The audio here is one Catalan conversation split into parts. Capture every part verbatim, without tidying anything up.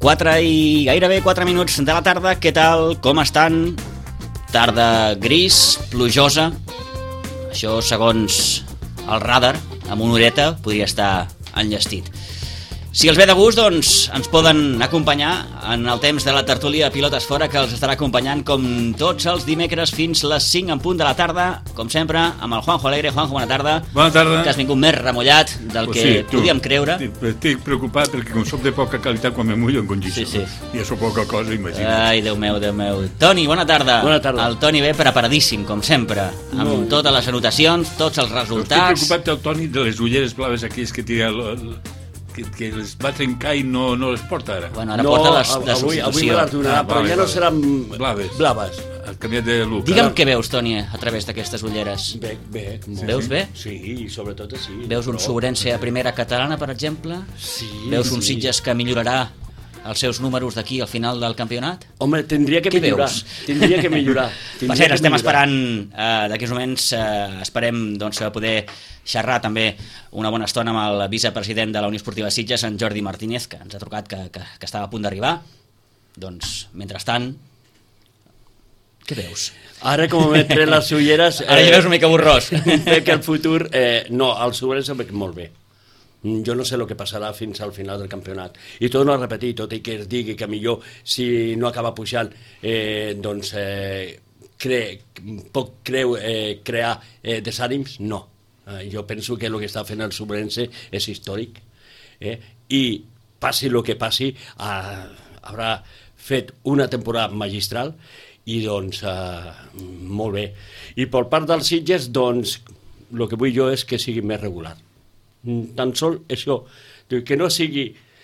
quatre i gairebé quatre minuts de la tarda. Què tal? Com estan? Tarda gris, plujosa. Això, segons el radar, amb una horeta podria estar enllestit. Si els ve de gust, doncs ens poden acompanyar en el temps de la tertúlia Pilotes Fora, que els estarà acompanyant com tots els dimecres fins les cinc en punt de la tarda, com sempre, amb el Juanjo Alegre. Juanjo, bona tarda. Bona tarda. Que has vingut més remullat del pues que sí, tu, podíem creure. Estic preocupat perquè com soc de poca qualitat, quan me mullo em congisto. Sí, sí. I això poca cosa, imagina't. Ai, Déu meu, Déu meu. Toni, bona tarda. Bona tarda. El Toni ve preparadíssim, com sempre, amb no. totes les anotacions, tots els resultats. Estic preocupat del Toni de les ulleres blaves aquelles que tira el... el... Que, que les va trencar i no, no les porta ara. Bueno, ara no, porta les de avui, substitució. Avui me les donarà, ah, però vale, ja no seran blaves. blaves. El canviat de look. Digue'm què veus, Toni, a través d'aquestes ulleres. Bé, bé. Sí. Veus bé? Sí, sobretot sí. Veus un però... Sobrense a primera catalana, per exemple? Sí. Veus un sí. Sitges que millorarà els seus números d'aquí al final del campionat? Home, tindria que Què millorar. Veus? Tindria que millorar. Per cert, estem millorar. esperant, eh, d'aquí uns moments, eh, esperem doncs, poder xerrar també una bona estona amb el vicepresident de la Unió Esportiva Sitges, en Jordi Martínez, que ens ha trucat que, que, que estava a punt d'arribar. Doncs, mentrestant, què veus? Ara, com m'he tret les ulleres... Ara ja veus una mica borrós. Que el futur... Eh, no, els ulleres em veig molt bé. Jo no sé el que passarà fins al final del campionat. I torno a repetir, tot i que es digui que millor si no acaba pujant, eh, doncs eh, cre, pot creu, eh, crear eh, desànims, no. Eh, jo penso que el que està fent el Sobrense és històric. Eh? I passi el que passi, eh, haurà fet una temporada magistral i doncs eh, molt bé. I per part dels Sitges, doncs, el que vull jo és que sigui més regular. Tan sol això, que no sigui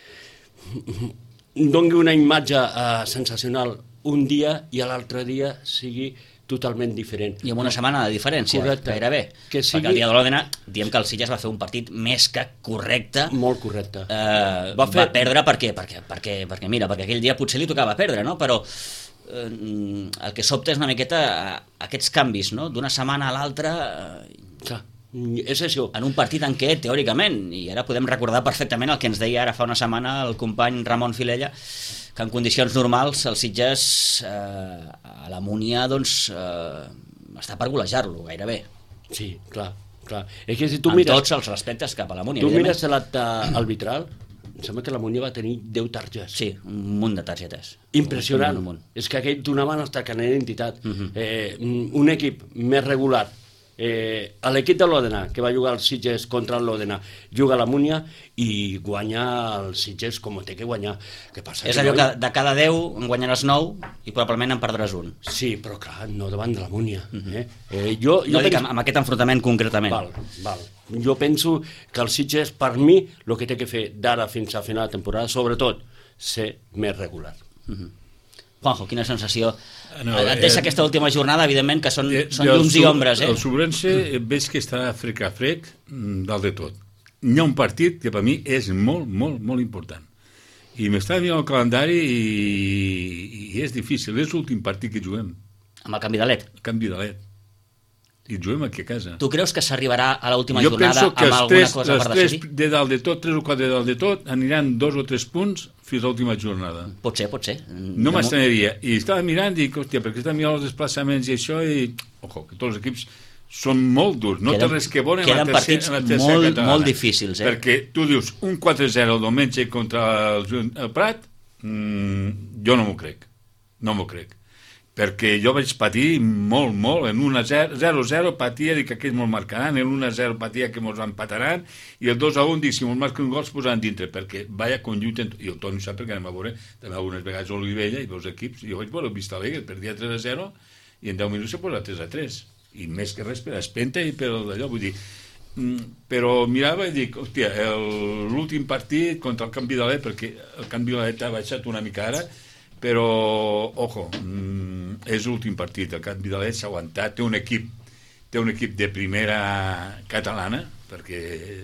doni una imatge uh, sensacional un dia i a l'altre dia sigui totalment diferent. I amb una setmana de diferència, correcte. Gairebé. Que sigui... Perquè el dia de l'Òdena diem que el Sitges va fer un partit més que correcte. Molt correcte. Eh, va, fer... va perdre per què? Perquè, perquè, perquè, mira, perquè aquell dia potser li tocava perdre, no? Però eh, el que sobta és una miqueta aquests canvis, no? D'una setmana a l'altra... Eh, Clar. És això. En un partit en què, teòricament, i ara podem recordar perfectament el que ens deia ara fa una setmana el company Ramon Filella, que en condicions normals el Sitges eh, a la Múnia doncs, eh, està per golejar-lo gairebé. Sí, clar, clar. És que si tu amb mires, tots els respectes cap a la Múnia. Tu mires l'acte arbitral, em sembla que la Múnia va tenir deu targetes. Sí, un munt de targetes. Impressionant. Un munt, un munt. És que aquell donaven hasta canent d'entitat. Uh-huh. eh, un equip més regular. Eh, l'equip de l'Òdena, que va jugar el Sitges contra l'Òdena, juga a la Múnia i guanya el Sitges com té que guanyar. Què passa? És allò que de cada deu en guanyaràs nou i probablement en perdràs un. Sí, però clar, no davant de la Múnia. Uh-huh. eh? Eh, jo, jo no dic penso... amb aquest enfrontament concretament. Val, val. Jo penso que el Sitges, per mi, el que té que fer d'ara fins a final de temporada, sobretot, ser més regular. Uh-huh. Juanjo, quina sensació no, et deixa eh, aquesta última jornada, evidentment, que són, eh, són llums i ombres, eh? El Sobrense veig que està frec a frec dalt de tot. Hi ha un partit que per mi és molt, molt, molt important. I m'estava mirant el calendari i, i és difícil. És l'últim partit que juguem. Amb el canvi de led. El canvi de led. I juguem aquí a casa. Tu creus que s'arribarà a l'última jo jornada amb alguna tres, cosa per decidir? Jo penso que els tres de dalt de tot, tres o quatre de dalt de tot, aniran dos o tres punts fins a l'última jornada. Pot ser, pot ser. No m'estranyaria. I estava mirant i dic, hòstia, perquè estava mirant els desplaçaments i això i... Ojo, que tots els equips són molt durs. No té res que veure en la tercera molt, catalana. molt difícils, eh? Perquè tu dius, un quatre zero el diumenge contra el, el Prat, mmm, jo no m'ho crec. No m'ho crec. Perquè jo vaig patir molt, molt, en un zero zero patia, dic que aquests me'ls marcaran, en un zero patia que me'ls empataran, i el dos a un dic, si me'ls marquen un gol, es posaran dintre, perquè vaya conjunt, i el Toni sap perquè anem a veure, també algunes vegades a Olivella, i veus equips, i jo vaig veure el Vista Alegre, perdia tres a zero, i en deu minuts se posa tres a tres, i més que res per Espenta i per allò, vull dir, però mirava i dic, hòstia, l'últim partit contra el canvi de l'E, perquè el canvi de l'E ha baixat una mica ara, però, ojo, mm, és l'últim partit, el canvi de l'E s'ha aguantat, té un equip té un equip de primera catalana, perquè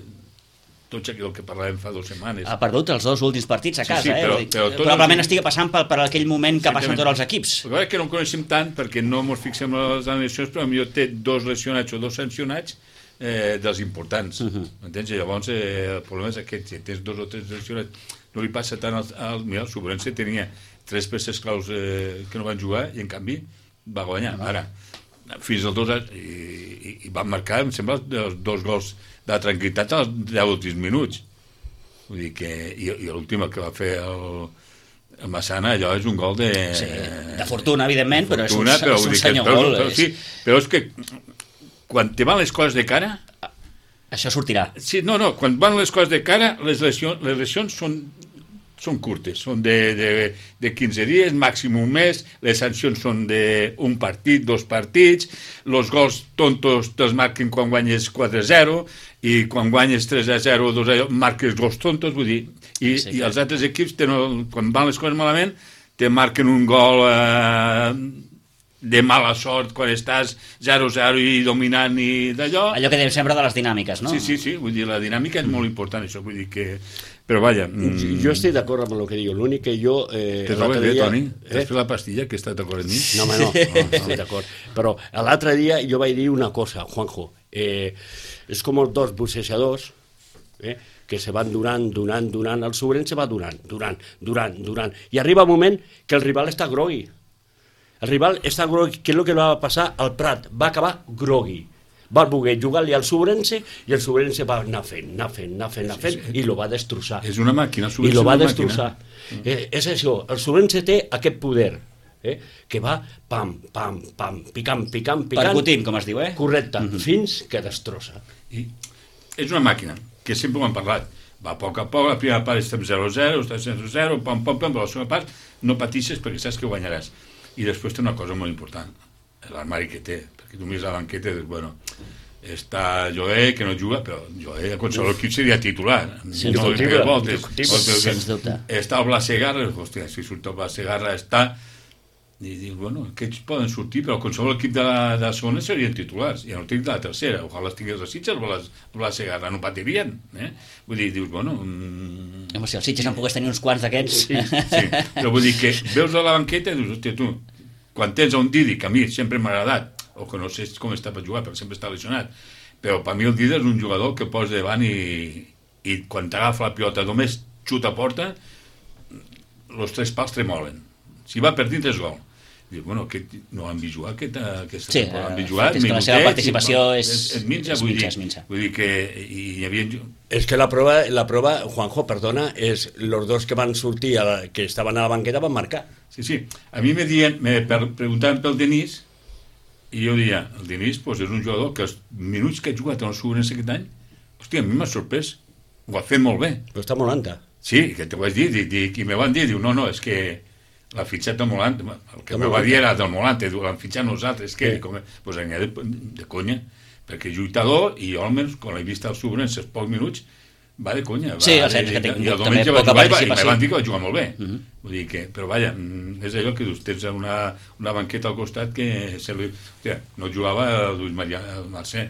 tot el que parlàvem fa dues setmanes... Ha perdut els dos últims partits a casa, sí, sí, però, eh? Però probablement els... estigui passant per, per aquell moment que passen tots els equips. El que que no en coneixem tant, perquè no ens fixem en les lesions, però potser té dos lesionats o dos sancionats, eh, dels importants. Uh-huh. M'entens? Llavors, eh, el problema és aquest, si tens dos o tres lesionats, no li passa tant al... al mira, el Sobrense tenia tres peces claus eh, que no van jugar i, en canvi, va guanyar. Uh-huh. Ara, fins al dos i, i, i van marcar, em sembla, els dos gols de tranquil·litat als deu o tretze minuts. Vull dir que... I, i l'últim que va fer el, el Massana, allò és un gol de... Sí, de fortuna, evidentment, de fortuna, però és un, és un senyor que, però, gol. Però, sí, però és que quan te van les coses de cara... Això sortirà. Sí, no, no, quan van les coses de cara, les lesions, les lesions són, són curtes, són de, de, de quinze dies, màxim un mes, les sancions són d'un partit, dos partits, els gols tontos te'ls marquen quan guanyes quatre a zero, i quan guanyes tres a zero o dos a zero marques gols tontos, vull dir, i, sí, i els altres equips, tenen, quan van les coses malament, te marquen un gol eh, de mala sort quan estàs zero a zero i dominant i d'allò. Allò que dèiem sempre de les dinàmiques, no? Sí, sí, sí, vull dir, la dinàmica és molt important, això, vull dir que... Però vaja... Mm... Jo estic d'acord amb el que diu, l'únic que jo... Eh, Te trobes bé, dia... Toni? Eh? T'has fet la pastilla que està d'acord amb mi? No, home, no, no, no estic d'acord. Però l'altre dia jo vaig dir una cosa, Juanjo, eh, és com els dos bussejadors, eh, que se van donant, donant, donant, el Sobren se va donant, donant, donant, donant, i arriba un moment que el rival està grogui. El rival està grogui, què és el que va passar al Prat? Va acabar grogui. Va voler jugar-li al Sobrense i el Sobrense va anar fent, anar fent, anar fent, anar fent, sí, sí. I lo va destrossar. És una màquina, el Sobrense I lo va destrossar. Eh, és això, el Sobrense té aquest poder, eh, que va pam, pam, pam, picant, picant, picant... Percutint, com es diu, eh? Correcte, mm-hmm. fins que destrossa. I és una màquina, que sempre ho hem parlat. Va a poc a poc, la primera part estem zero a zero, estem zero a zero, pam, pam, pam, però la segona part no patixes perquè saps que guanyaràs. I després té una cosa molt important, l'armari que té, perquè tu mires la banqueta i dius, bueno, està Joé, que no juga, però Joé a qualsevol equip seria titular. Sens no dubte. Voltes, Sens dubte. Està el Blas Segarra, hòstia, si surt el Blas Segarra, està... I dius, bueno, aquests poden sortir, però qualsevol equip de la, de la segona serien titulars, i no tinc de la tercera, ojalà els tingués a Sitges, o el Blas Segarra, no patirien, eh? Vull dir, dius, bueno... Mm... Home, si el Sitges en pogués tenir uns quants d'aquests... Sí, sí, però vull dir que veus a la banqueta i dius, hòstia, tu, quan tens un Didi, que a mi sempre m'ha agradat, o que no sé com està per jugar, perquè sempre està lesionat, però per mi el Didi és un jugador que posa davant i, i quan t'agafa la pilota només xuta a porta, els tres pals tremolen. Si va per dintre és gol. Diu, bueno, aquest, no han vist jugar aquesta, aquesta sí, temporada, han vist jugar, és que la seva participació és, és, és minxa, és vull, minxa, dir, és minxa. vull dir que hi, hi havia... És que la prova, la prova, Juanjo, perdona, és els dos que van sortir, a la, que estaven a la banqueta, van marcar. Sí, sí. A mi me dien, me preguntaven pel Denis, i jo deia, el Denis pues, és un jugador que els minuts que ha jugat en el Sobrense aquest any, hòstia, a mi m'ha sorprès, ho ha fet molt bé. Però està molt alta. Sí, que t'ho vaig dir, dic, dic, i me van dir, diu, no, no, és que l'ha fitxat del Molant, el que me va dir era del Molant, l'han fitxat nosaltres, que, sí. com, pues n'hi ha de, de conya, perquè lluitador, i jo almenys, quan l'he vist al Sobrense els pocs minuts, va de conya. Va, sí, el Sens, que té i el també poca participació. I me van dir que va jugar molt bé. Uh -huh. Vull dir que, però vaja, és allò que dius, tens una, una banqueta al costat que se li, hòstia, no jugava el Lluís Maria el Mercè.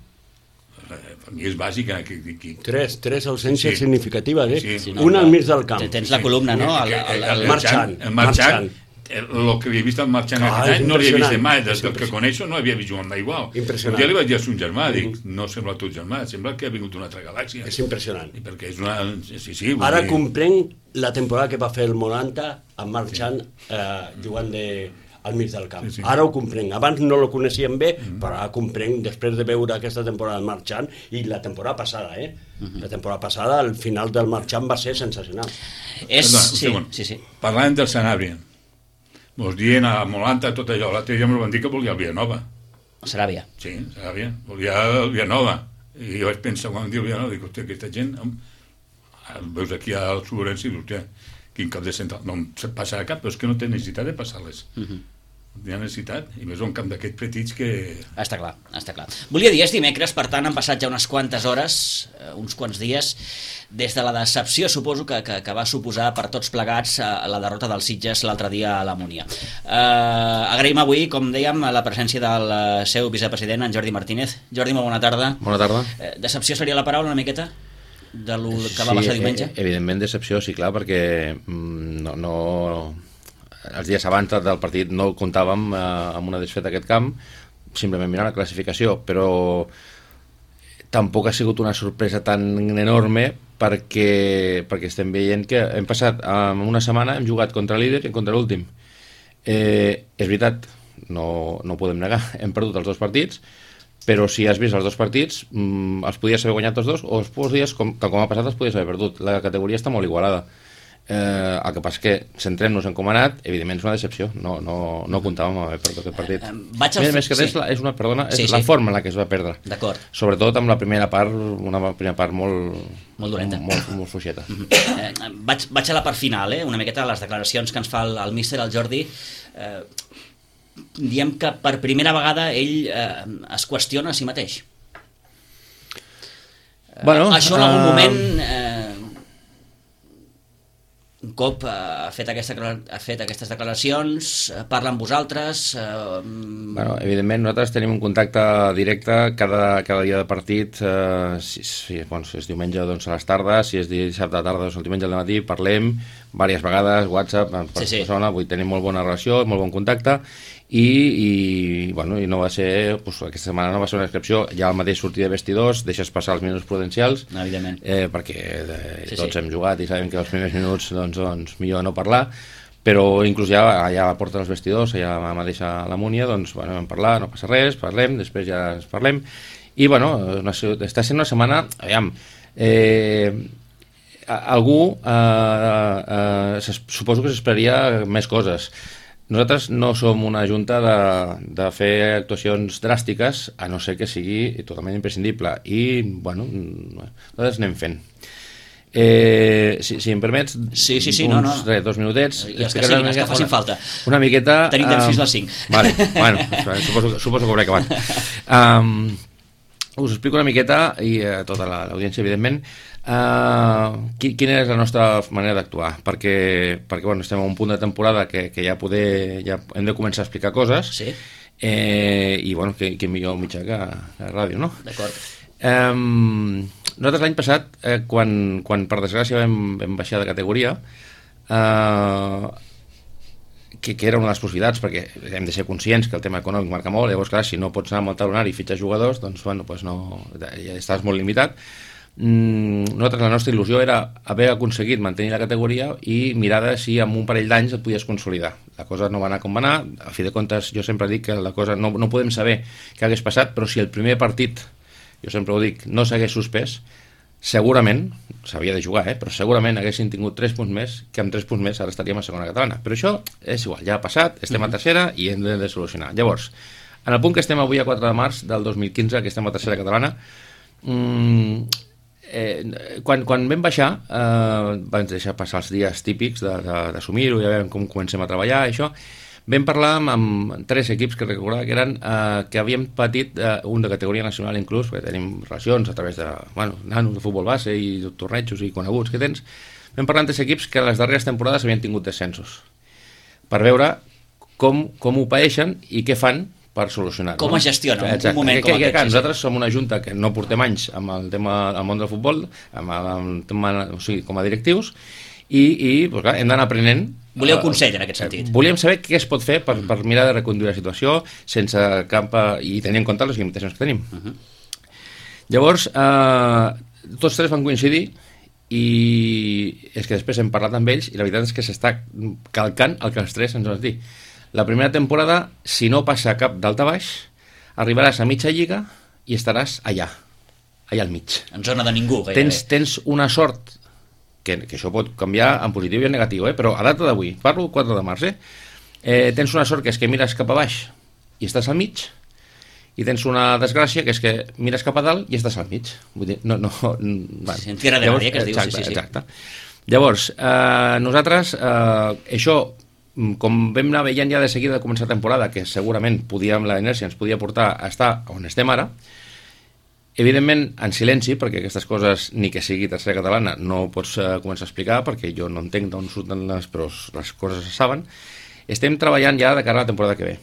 Per mi és bàsic. Que, que, que... Tres, tres ausències sí. significatives, eh? Sí, sí, no, una al mig del camp. Tens la columna, no? El, el, el, el Marchant. El Marchant. El, el que havia vist el Marchant ah, aquest any no l'havia vist mai, des del que coneixo no havia vist jugar mai igual. Impressionant. Un dia li vaig dir a son germà, dic, mm. no sembla el teu germà, sembla que ha vingut d'una altra galàxia. És impressionant. I perquè és una... Sí, sí, ara dir... comprenc la temporada que va fer el Molanta amb Marchant sí. eh, jugant de... al mig del camp. Sí, sí. Ara ho comprenc. Abans no lo coneixíem bé, mm. però ara comprenc, després de veure aquesta temporada del Marchant, i la temporada passada, eh? Mm-hmm. La temporada passada, el final del Marchant va ser sensacional. És... Perdona, sí, sí, sí. Parlant del Sanàbria, mos dient a Molanta tot allò, l'altre dia em van dir que volia el Villanova. Saràbia. Sí, Saràbia. Volia el Villanova. I jo vaig pensar, quan em diu el Villanova, dic, hòstia, aquesta gent... El veus aquí al Sobrense i dius, hòstia, quin cap de central. No em passarà cap, però és que no té necessitat de passar-les. Mm-hmm. Hi ha necessitat, i més un camp d'aquests petits que... Està clar, està clar. Volia dir, és dimecres, per tant han passat ja unes quantes hores, eh, uns quants dies, des de la decepció, suposo, que, que, que va suposar per tots plegats eh, la derrota dels Sitges l'altre dia a la Múnia. Eh, agraïm avui, com dèiem, la presència del seu vicepresident, en Jordi Martínez. Jordi, molt bona tarda. Bona tarda. Eh, decepció seria la paraula, una miqueta? De lo que va sí, passar diumenge? Evidentment decepció, sí, clar, perquè mm, no... no... els dies abans del partit no comptàvem eh, amb una desfeta d'aquest camp, simplement mirant la classificació, però tampoc ha sigut una sorpresa tan enorme perquè, perquè estem veient que hem passat en una setmana, hem jugat contra líder i contra l'últim. Eh, és veritat, no, no ho podem negar, hem perdut els dos partits, però si has vist els dos partits, mmm, els podies haver guanyat tots dos, o els podies, com, com ha passat, els podies haver perdut. La categoria està molt igualada. Eh, el que passa és que centrem-nos en com ha anat, evidentment és una decepció, no, no, no comptàvem amb haver perdut aquest partit. Eh, vaig al... Més, més que res, sí. és una, perdona, és sí, la sí. forma en la que es va perdre. D'acord. Sobretot amb la primera part, una primera part molt... Molt dolenta. Molt, molt fluixeta. Mm-hmm. eh, vaig, vaig a la part final, eh? Una miqueta a les declaracions que ens fa el, el míster, el Jordi. Eh, diem que per primera vegada ell eh, es qüestiona a si mateix. Bueno, eh, això en algun uh... moment... Eh, un cop eh, ha, fet aquesta, ha fet aquestes declaracions, eh, parla amb vosaltres... Eh, bueno, evidentment, nosaltres tenim un contacte directe cada, cada dia de partit, eh, si, si, bueno, si és diumenge doncs, a les tardes, si és dissabte a la tarda doncs, el diumenge al matí, parlem diverses vegades, WhatsApp, per sí, sí. persona, vull tenir molt bona relació, molt bon contacte, i, i, bueno, i no va ser, doncs, aquesta setmana no va ser una excepció, ja al mateix sortir de vestidors, deixes passar els minuts prudencials, evidentment, eh, perquè eh, sí, tots sí. hem jugat i sabem que els primers minuts doncs, doncs millor no parlar, però inclús ja allà a la porta dels vestidors, allà a la mateixa la Múnia, doncs bueno, vam parlar, no passa res, parlem, després ja ens parlem, i bueno, una, està sent una setmana, aviam, eh, algú eh, eh, suposo que s'esperaria més coses. Nosaltres no som una junta de, de fer actuacions dràstiques, a no ser que sigui totalment imprescindible, i bueno, nosaltres anem fent. Eh, si, si em permets, sí, sí, sí, uns, no, no. Res, dos minutets, I els que siguin, els que facin falta. Una miqueta... Tenim temps um, fins a les cinc. Vale, bueno, suposo, suposo que hauré acabat. Um, us explico una miqueta, i a uh, tota l'audiència, evidentment, uh, quina és la nostra manera d'actuar, perquè, perquè bueno, estem a un punt de temporada que, que ja, poder, ja hem de començar a explicar coses, sí. eh, i bueno, que, que millor mitjà que a ràdio, no? D'acord. Um, nosaltres l'any passat, eh, quan, quan per desgràcia vam, vam baixar de categoria, eh, que, que era una de les possibilitats, perquè hem de ser conscients que el tema econòmic marca molt, llavors clar, si no pots anar amb el talonari i fitxar jugadors, doncs bueno, pues no, ja estàs molt limitat. Mm, nosaltres la nostra il·lusió era haver aconseguit mantenir la categoria i mirar de si en un parell d'anys et podies consolidar. La cosa no va anar com va anar, a fi de comptes jo sempre dic que la cosa no, no podem saber què hagués passat, però si el primer partit, jo sempre ho dic, no s'hagués suspès, segurament, s'havia de jugar, eh, però segurament haguessin tingut tres punts més, que amb tres punts més ara estaríem a segona catalana. Però això és igual, ja ha passat, estem a tercera i hem de, de solucionar. Llavors, en el punt que estem avui a quatre de març del dos mil quinze, que estem a tercera catalana, mmm, eh, quan, quan vam baixar, eh, vam deixar passar els dies típics d'assumir-ho, ja veiem com comencem a treballar, això. Vam parlar amb, amb tres equips que recordava que eren eh, que havíem patit eh, un de categoria nacional inclús, perquè tenim relacions a través de, bueno, nanos de futbol base i tornejos i coneguts que tens. Vam parlar amb tres equips que les darreres temporades havien tingut descensos, per veure com, com ho paeixen i què fan per solucionar-ho. Com es gestiona un moment que, com que, aquest. Que, nosaltres som una junta que no portem anys amb el tema del món del futbol, amb el, amb el tema, o sigui, com a directius, i, i pues, clar, hem d'anar aprenent. Volíeu consell en aquest sentit? Volíem saber què es pot fer per, per mirar de reconduir la situació sense cap... i tenir en compte les limitacions que tenim. Uh -huh. Llavors, eh, tots tres van coincidir i és que després hem parlat amb ells i la veritat és que s'està calcant el que els tres ens van dir. La primera temporada, si no passa cap dalta baix, arribaràs a mitja lliga i estaràs allà, allà al mig. En zona de ningú, gairebé. Tens, tens una sort... Que, que això pot canviar en positiu i en negatiu, eh? Però a data d'avui, parlo quatre de març, eh? Eh, tens una sort que és que mires cap a baix i estàs al mig, i tens una desgràcia que és que mires cap a dalt i estàs al mig. Vull dir, no... no bueno. Sí, en tierra de nadie, que es diu, exacte, sí, sí, sí. Exacte. Llavors, eh, nosaltres, eh, això, com vam anar veient ja de seguida de començar la temporada, que segurament podíem, la inèrcia ens podia portar a estar on estem ara, evidentment en silenci, perquè aquestes coses, ni que sigui tercera catalana, no pots uh, començar a explicar, perquè jo no entenc d'on surten les, però les coses es saben. Estem treballant ja de cara a la temporada que ve.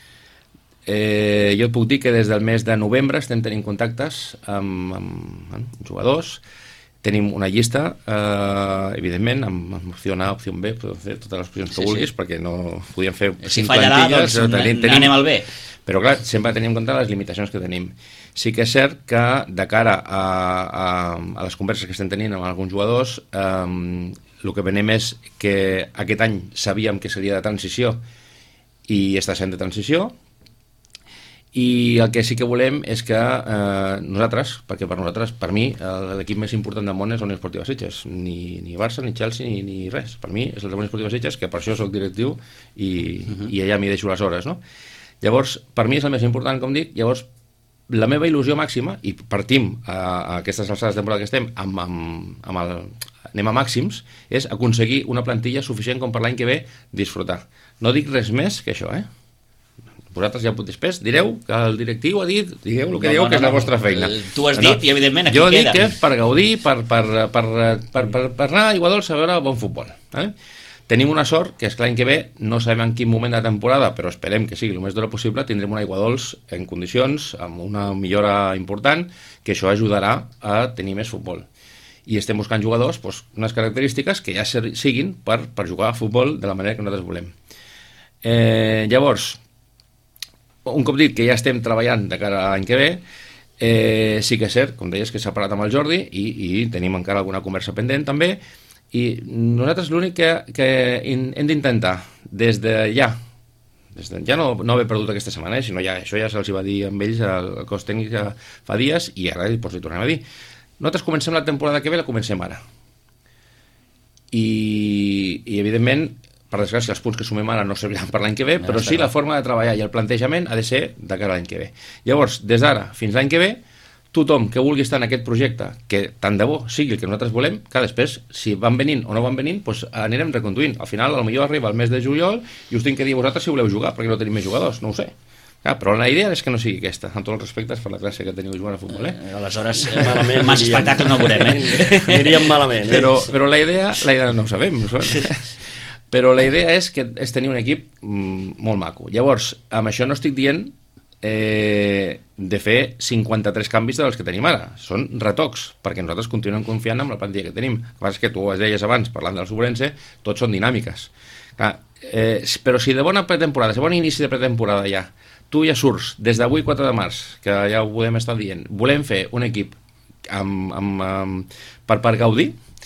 Eh, jo et puc dir que des del mes de novembre estem tenint contactes amb, amb, amb jugadors, tenim una llista, eh, evidentment, amb, amb opció A, opció B, podem fer totes les opcions que sí, vulguis, sí. Perquè no podíem fer si fallarà, doncs tenim, tenim, anem al B. Però, clar, sempre tenim en compte les limitacions que tenim. Sí que és cert que, de cara a, a, a les converses que estem tenint amb alguns jugadors, eh, el que venem és que aquest any sabíem que seria de transició i està sent de transició, i el que sí que volem és que eh, nosaltres, perquè per nosaltres, per mi, l'equip més important del món és la Unió Esportiva Sitges, ni, ni Barça, ni Chelsea, ni, ni res. Per mi és la Unió Esportiva Sitges, que per això soc directiu i, uh-huh. i allà m'hi deixo les hores, no? Llavors, per mi és el més important, com dic. Llavors, la meva il·lusió màxima, i partim a, a aquestes alçades de temporada que estem amb, amb, amb el, anem a màxims, és aconseguir una plantilla suficient com per l'any que ve disfrutar. No dic res més que això, eh? Vosaltres ja després direu que el directiu ha dit, digueu el que no, dieu, no, que és no, la vostra feina. Tu has dit, no, i evidentment aquí jo queda. Jo dic que és per gaudir, per, per, per, per, per, per anar a Iguadols a veure bon futbol. Eh? Tenim una sort, que és que l'any que ve, no sabem en quin moment de temporada, però esperem que sigui el més d'hora possible, tindrem una Iguadols en condicions, amb una millora important, que això ajudarà a tenir més futbol. I estem buscant jugadors, doncs, unes característiques que ja siguin per, per jugar a futbol de la manera que nosaltres volem. Eh, llavors, un cop dit que ja estem treballant de cara a l'any que ve, eh, sí que és cert, com deies, que s'ha parlat amb el Jordi i, i tenim encara alguna conversa pendent també, i nosaltres l'únic que, que hem d'intentar des de ja, des de, ja no, no haver perdut aquesta setmana, eh, sinó ja, això ja se'ls va dir amb ells al cos tècnic fa dies i ara doncs, li tornem a dir. Nosaltres comencem la temporada que ve, la comencem ara. I, i evidentment, per desgràcia, els punts que sumem ara no serviran per l'any que ve, però sí la forma de treballar i el plantejament ha de ser de cara a l'any que ve. Llavors, des d'ara fins l'any que ve, tothom que vulgui estar en aquest projecte, que tant de bo sigui el que nosaltres volem, que després, si van venint o no van venint, doncs anirem reconduint. Al final, potser arriba el mes de juliol i us tinc que dir a vosaltres si voleu jugar, perquè no tenim més jugadors, no ho sé. Ah, però la idea és que no sigui aquesta, amb tots els respectes per la classe que teniu jugant a futbol. Eh? Eh, aleshores, eh, malament, massa espectacle no veurem, eh? Aniríem malament. Eh? Però, però la idea, la idea no ho sabem, no però la idea és que és tenir un equip mm, molt maco. Llavors, amb això no estic dient eh, de fer cinquanta-tres canvis dels que tenim ara. Són retocs, perquè nosaltres continuem confiant en la plantilla que tenim. El que passa és que tu ho deies abans, parlant del Sobrense, tots són dinàmiques. Clar, eh, però si de bona pretemporada, de bon inici de pretemporada ja, tu ja surts des d'avui quatre de març, que ja ho podem estar dient, volem fer un equip amb, amb, amb, per, per gaudir,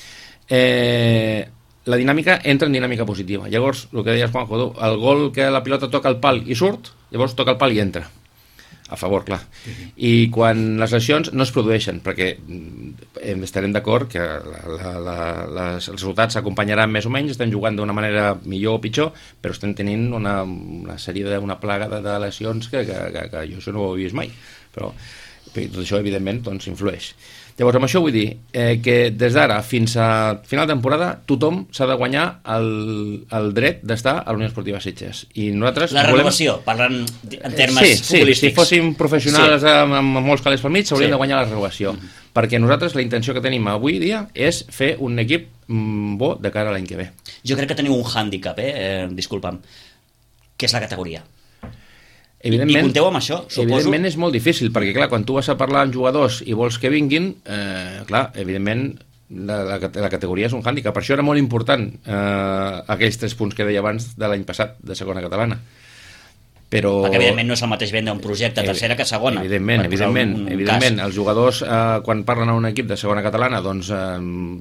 eh, la dinàmica entra en dinàmica positiva. Llavors, el que deies, Juanjo, el gol que la pilota toca el pal i surt, llavors toca el pal i entra. A favor, clar. I quan les lesions no es produeixen, perquè estarem d'acord que la, la, la, les, els resultats s'acompanyaran més o menys, estem jugant d'una manera millor o pitjor, però estem tenint una, una sèrie de, una plaga de, de lesions que, que, que, que jo això no ho he vist mai. Però tot això, evidentment, doncs, influeix. Llavors, amb això vull dir eh, que des d'ara fins a final de temporada tothom s'ha de guanyar el, el dret d'estar a la Unió Esportiva Sitges. I nosaltres la volem... renovació, parlant en termes sí, sí, futbolístics. Si fóssim professionals sí. amb, amb molts calés pel mig, s'haurien sí. de guanyar la renovació. Mm-hmm. Perquè nosaltres la intenció que tenim avui dia és fer un equip mm, bo de cara a l'any que ve. Jo crec que teniu un hàndicap, eh? eh disculpa'm, que és la categoria. Evidentment, I compteu amb això, suposo? Evidentment és molt difícil, perquè clar, quan tu vas a parlar amb jugadors i vols que vinguin, eh, clar, evidentment la, la, la categoria és un hàndicap. Per això era molt important eh, aquells tres punts que deia abans de l'any passat, de segona catalana. Però... Perquè evidentment no és el mateix vendre un projecte a tercera que a segona. Evidentment, evidentment, un, un evidentment. Els jugadors eh, quan parlen a un equip de segona catalana doncs eh,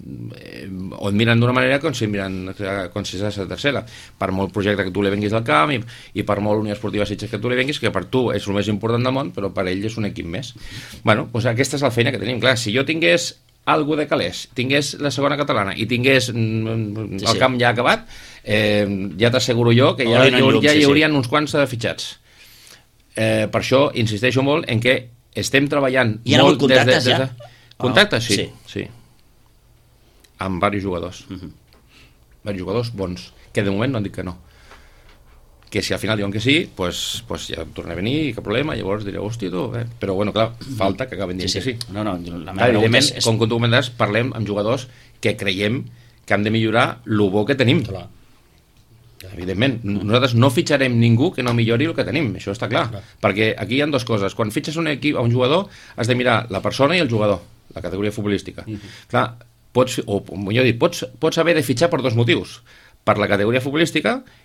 o et miren d'una manera com si miren com si és a tercera. Per molt projecte que tu li venguis al camp i, i per molt Unió Esportiva Sitges que tu li venguis, que per tu és el més important del món, però per ell és un equip més. Bueno, doncs aquesta és la feina que tenim. Clar, si jo tingués algo de calés, tingués la segona catalana i tingués mm, el sí, camp ja acabat, eh, ja t'asseguro jo que ja, ja, llum, ja hi haurien sí, sí. uns quants fitxats. Eh, per això insisteixo molt en que estem treballant hi ha molt hagut contractes des de, des de... ja? Contractes, sí, sí. sí. Amb diversos jugadors. Uh-huh. Diversos jugadors bons, que de moment no han dit que no. Que si al final diuen que sí, pues, pues ja torna a venir, cap problema, llavors direu, hòstia, tu, eh? Però bueno, clar, falta que acaben dient sí, sí. que sí. No, no, la meva evidentment, és... com tu comentaràs, parlem amb jugadors que creiem que han de millorar el bo que tenim. Clar. Evidentment, nosaltres no fitxarem ningú que no millori el que tenim, això està clar. clar. Perquè aquí hi ha dues coses. Quan fitxes un equip a un jugador, has de mirar la persona i el jugador, la categoria futbolística. Uh-huh. Clar, pots, o millor dit, pots, pots haver de fitxar per dos motius. Per la categoria futbolística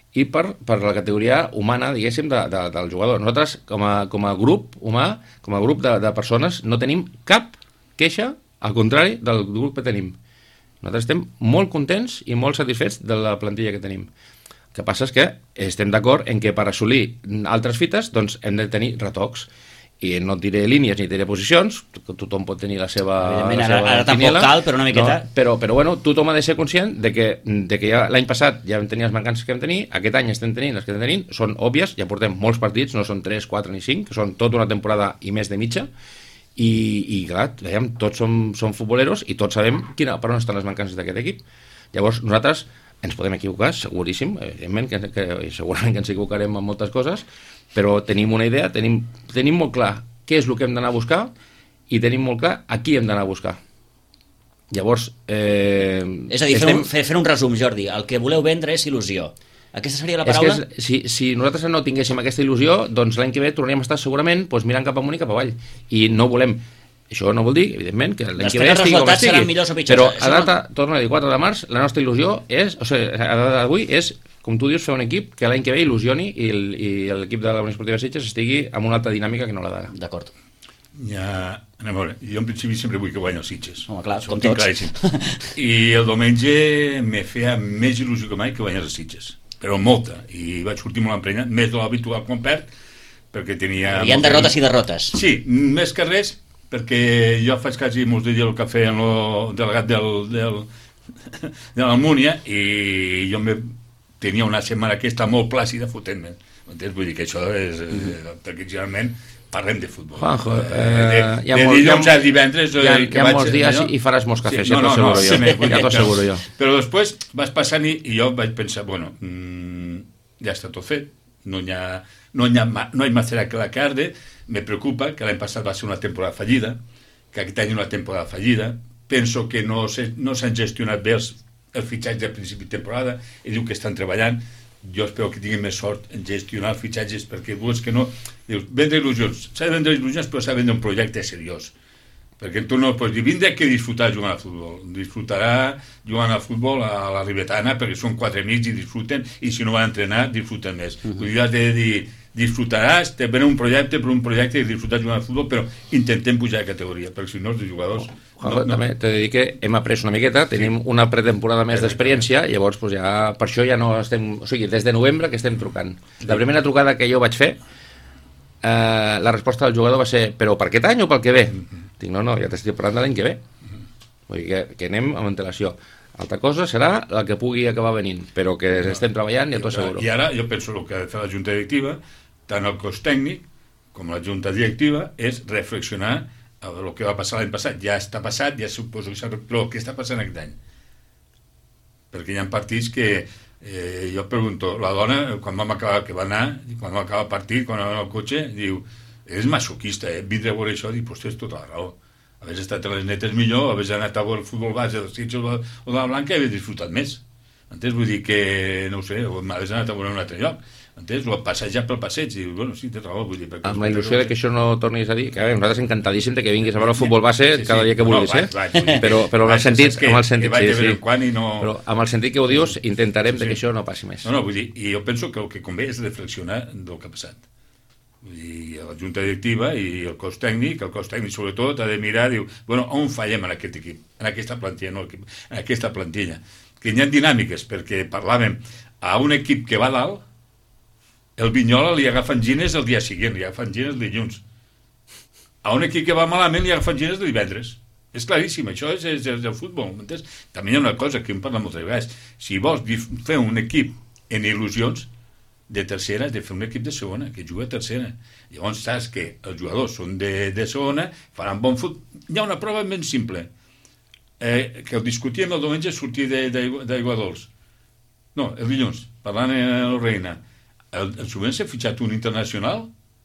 i per, per la categoria humana, diguéssim, de, de, del jugador. Nosaltres, com a, com a grup humà, com a grup de, de persones, no tenim cap queixa, al contrari del grup que tenim. Nosaltres estem molt contents i molt satisfets de la plantilla que tenim. El que passa és que estem d'acord en que per assolir altres fites doncs hem de tenir retocs. I no et diré línies ni et diré posicions, tothom pot tenir la seva Evidentment, la ara, seva ara tampoc quiniela, cal, però una miqueta... No, però, però bueno, tothom ha de ser conscient de que, de que ja l'any passat ja vam tenir les mancances que vam tenir, aquest any estem tenint les que estem tenint, són òbvies, ja portem molts partits, no són tres, quatre ni cinc, són tota una temporada i més de mitja, i, i clar, veiem, tots som, som futboleros i tots sabem quina, per on estan les mancances d'aquest equip. Llavors nosaltres ens podem equivocar, seguríssim, evidentment, que, que, segurament que ens equivocarem en moltes coses, però tenim una idea, tenim, tenim molt clar què és el que hem d'anar a buscar i tenim molt clar a qui hem d'anar a buscar. Llavors... Eh, és a dir, estem... fer, un, fer un resum, Jordi, el que voleu vendre és il·lusió. Aquesta seria la paraula? És que és, si, si nosaltres no tinguéssim aquesta il·lusió, doncs l'any que ve tornaríem a estar segurament doncs, mirant cap amunt i cap avall. I no volem... Això no vol dir, evidentment, que l'any que ve estigui com estigui. Seran millors o pitjors. Però a data, no... torno a dir, quatre de març, la nostra il·lusió és, o sigui, a data d'avui és, com tu dius, fer un equip que l'any que ve il·lusioni i l'equip de la Unió Esportiva Sitges estigui amb una altra dinàmica que no la d'ara. D'acord. Ja, anem a veure, jo en principi sempre vull que guanyi els Sitges. Home, clar, això com tots. Claríssim. I el diumenge me feia més il·lusió que mai que guanyés els Sitges, però molta, i vaig sortir molt emprenyat, més de l'habitual quan perd, perquè tenia... Hi ha derrotes i derrotes. Sí, més que res, perquè jo faig quasi molts dies el cafè en el delegat del, del, de l'Almúnia i jo me tenia una setmana aquesta molt plàcida fotent-me. Vull dir que això és... Mm-hmm. Perquè generalment parlem de futbol. Juanjo, eh, de, hi ha de molt, dilluns hi ha, a divendres... Hi ha, que hi ha vaig, molts dies allò, i faràs molts cafès, sí, ja no, t'ho no, asseguro no, jo. sí, Ja t'ho asseguro jo. Però després vas passant i, i jo vaig pensar, bueno, mmm, ja està tot fet, no hi ha, no hi ha, no hi ha más que la carde, me preocupa que l'any passat va ser una temporada fallida, que aquest any una temporada fallida, penso que no s'han no gestionat bé els, els fitxatges de principi de temporada i diu que estan treballant. Jo espero que tinguin més sort en gestionar els fitxatges perquè vols que no... Dius, vendre il·lusions, s'ha de vendre il·lusions però s'ha de vendre un projecte seriós, perquè tu no pots dir vindrà que disfrutar jugant al futbol, disfrutarà jugant al futbol a la Ribetana perquè són quatre amics i disfruten, i si no van a entrenar disfruten més. Uh-huh. Vull dir, has de dir disfrutaràs, te ven un projecte per un projecte i disfrutar jugant al futbol, però intentem pujar de categoria, perquè si no els jugadors... Oh, no, no. També t'he de dir que hem après una miqueta, tenim sí. una pretemporada més d'experiència, llavors pues, ja, per això ja no estem... O sigui, des de novembre que estem trucant. La primera trucada que jo vaig fer, eh, la resposta del jugador va ser però per aquest any o pel que ve? Mm-hmm. Dic, no, no, ja t'estic parlant de l'any que ve. Mm-hmm. Vull dir que, que anem amb antelació. Altra cosa serà la que pugui acabar venint, però que no. estem treballant, ja t'ho asseguro. I ara jo penso que el que ha de fer la Junta Directiva, tant el cos tècnic com la Junta Directiva, és reflexionar el que va passar l'any passat. Ja està passat, ja suposo que s'ha... Però què està passant aquest any? Perquè hi ha partits que eh, jo pregunto, la dona, quan vam acabar, que va anar, quan vam acabar el partit, quan va anar al cotxe, diu, és masoquista, eh? Vindre a veure això, dic, pues tens tota la raó. Haver estat a les netes millor, haver anat a veure el futbol base dels Sitges o de la Blanca i haver disfrutat més. Entens? Vull dir que, no ho sé, m'haver anat a veure un altre lloc. Entens? O passejar pel passeig i, bueno, sí, té raó. Vull dir, amb la il·lusió de que això no tornis a dir, que a veure, nosaltres encantadíssim de que vinguis a veure el futbol base sí, sí, cada dia que vulguis, no, vaig, vaig, eh? Però, però amb el sentit, amb el sentit, sí, sí. No... Però amb el sentit que ho dius, intentarem sí, sí. que això no passi més. No, no, vull dir, i jo penso que el que convé és reflexionar del que ha passat. Vull dir, la Junta Directiva i el cos tècnic, el cos tècnic sobretot ha de mirar, diu, bueno, on fallem en aquest equip, en aquesta plantilla, no, en aquesta plantilla, que hi ha dinàmiques, perquè parlàvem a un equip que va dalt, el Vinyola li agafen gines el dia següent, li agafen gines el dilluns. A un equip que va malament li agafen gines el divendres. És claríssim, això és, és, és el futbol, m'entens? També hi ha una cosa que em parla moltes vegades, si vols fer un equip en il·lusions, de tercera, has de fer un equip de segona, que juga a tercera. Llavors saps que els jugadors són de, de segona, faran bon futbol. Hi ha una prova ben simple, eh, que ho discutíem el diumenge sortir d'Aigua Dols. No, el dilluns, parlant amb el Reina. El, el Subvenç s'ha fitxat un internacional?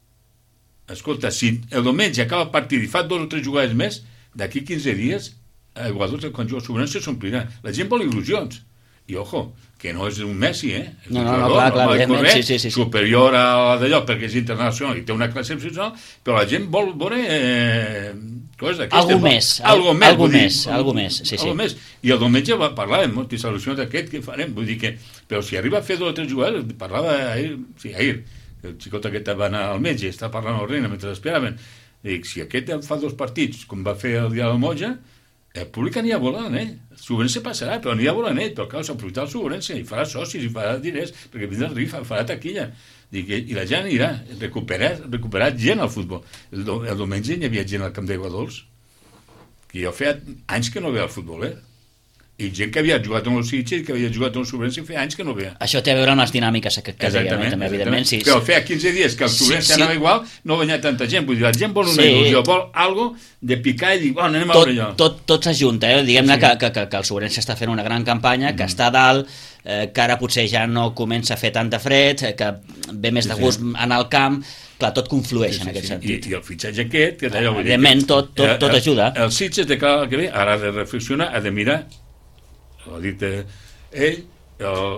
Escolta, si el diumenge acaba el partit i fa dos o tres jugades més, d'aquí quinze dies, Aigua Dols, quan juga el Subvenç, s'omplirà. La gent vol il·lusions. I, ojo, que no és un Messi, eh? És no, un no, jugador, no, clar, clar, no correr, sí, sí, sí, sí. superior a la d'allò, perquè és internacional i té una classe excepcional, però la gent vol veure eh, coses d'aquestes. Algú més, algo al, més, algú dir, més, algú més, sí, sí. Algo més. I el diumenge va parlar de moltes solucions d'aquest que farem, vull dir que, però si arriba a fer dos o tres jugades, parlava ahir, sí, ahir, el xicot aquest va anar al metge, està parlant al reina mentre esperaven, dic, si aquest fa dos partits, com va fer el dia de la Moja, el públic anirà volant, eh? El Sobrense passarà, però anirà volant, eh? Però cal s'aprofitar el Sobrense, i farà socis, i farà diners, perquè vindrà el rifa, farà taquilla. Dic, i la gent anirà, recuperar, recuperar gent al futbol. El, do, el diumenge hi havia gent al camp d'Aigua Dols, que jo feia anys que no veia el futbol, eh? I gent que havia jugat en el Sitges, que havia jugat en el Sobrense, feia anys que no veia. Això té a veure amb les dinàmiques que, que dèiem, eh? També, evidentment. Sí, però feia quinze dies que el Sobrense sí, sí. anava igual, no venia tanta gent. Vull dir, la gent vol una sí. il·lusió, vol algo de picar i dir, bueno, anem a veure allò. Tot, tot s'ajunta, eh? Diguem-ne sí. que, que, que el Sobrense està fent una gran campanya, que mm. està dalt, eh, que ara potser ja no comença a fer tanta fred, que ve més de gust sí, sí. anar al camp. Clar, tot conflueix sí, sí, en aquest sí. sentit. I, I el fitxatge aquest... Que ah, evidentment, tot, tot, tot ajuda. El, el Sitges de cara que ve, ara ha de reflexionar, ha de mirar, ho ha dit eh, ell, el,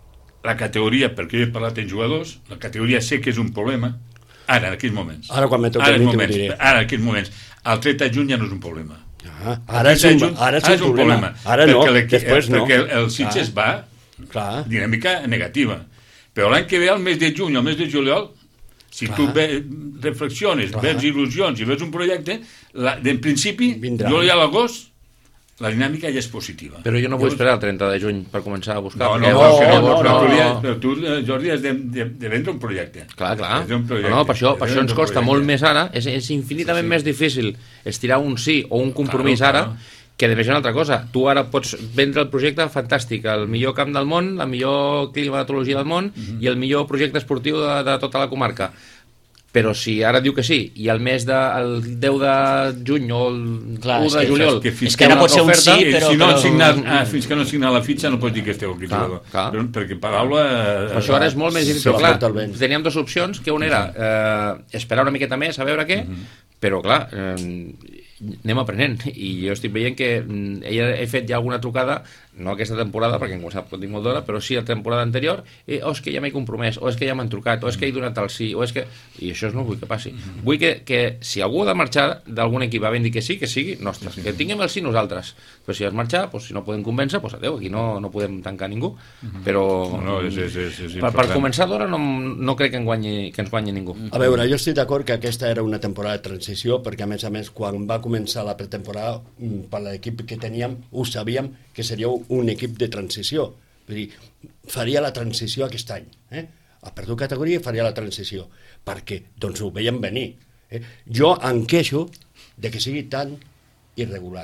la categoria, perquè jo he parlat amb jugadors, la categoria sé que és un problema, ara, en aquells moments. Ara, quan me toca a mi, t'ho diré. Ara, en aquells moments. El trenta de juny ja no és un problema. Ah, ara, és un, juny, ara és un, és un problema. problema. Ara no, després no. Perquè el, el Sitges va Clar. dinàmica negativa. Però l'any que ve, al mes de juny, al mes de juliol, si Clar. tu ve, reflexiones, Clar. ves il·lusions i ves un projecte, la, en principi, Vindrà. juliol a l'agost, la dinàmica ja és positiva. Però jo no vull esperar el trenta de juny per començar a buscar. No, no, no, no, no, no, no. Però tu, Jordi, has de, de, de vendre un projecte. Clar, clar. Un projecte. No, no, per això, per això ens costa molt més ara, és, és infinitament sí, sí. més difícil estirar un sí o un compromís clar, ara, clar. que després una altra cosa. Tu ara pots vendre el projecte fantàstic, el millor camp del món, la millor climatologia del món uh-huh. i el millor projecte esportiu de, de tota la comarca. Però si ara diu que sí, i el mes de, el deu de juny o el Clar, u de juliol... Que és que ara pot ser un sí, però... Si no però... signar, ah, fins que no signa la fitxa no pots dir que esteu aquí. Clar, clar. Però, perquè paraula... Eh, això ara és molt més difícil. Clar, teníem dues opcions, que una era eh, esperar una miqueta més a veure què, uh-huh. però clar, eh, anem aprenent, i jo estic veient que ella he fet ja alguna trucada, no aquesta temporada, perquè em sap que tinc molt d'hora, però sí la temporada anterior, i, o és que ja m'he compromès, o és que ja m'han trucat, o és que he donat el sí, o és que... I això no vull que passi. Vull que, que si algú ha de marxar d'algun equip va ben dir que sí, que sigui nostre, que tinguem el sí nosaltres. Però si has marxar, doncs, si no podem convèncer, doncs adeu, aquí no, no podem tancar ningú. Però no, és, és, és, és per, per començar d'hora no, no crec que, en guanyi, que ens guanyi ningú. A veure, jo estic d'acord que aquesta era una temporada de transició, perquè a més a més, quan va començar la pretemporada, per l'equip que teníem, ho sabíem que seria un equip de transició. Vull dir, faria la transició aquest any. Eh? Ha perdut categoria i faria la transició. Perquè, doncs, ho veiem venir. Eh? Jo em queixo de que sigui tan irregular.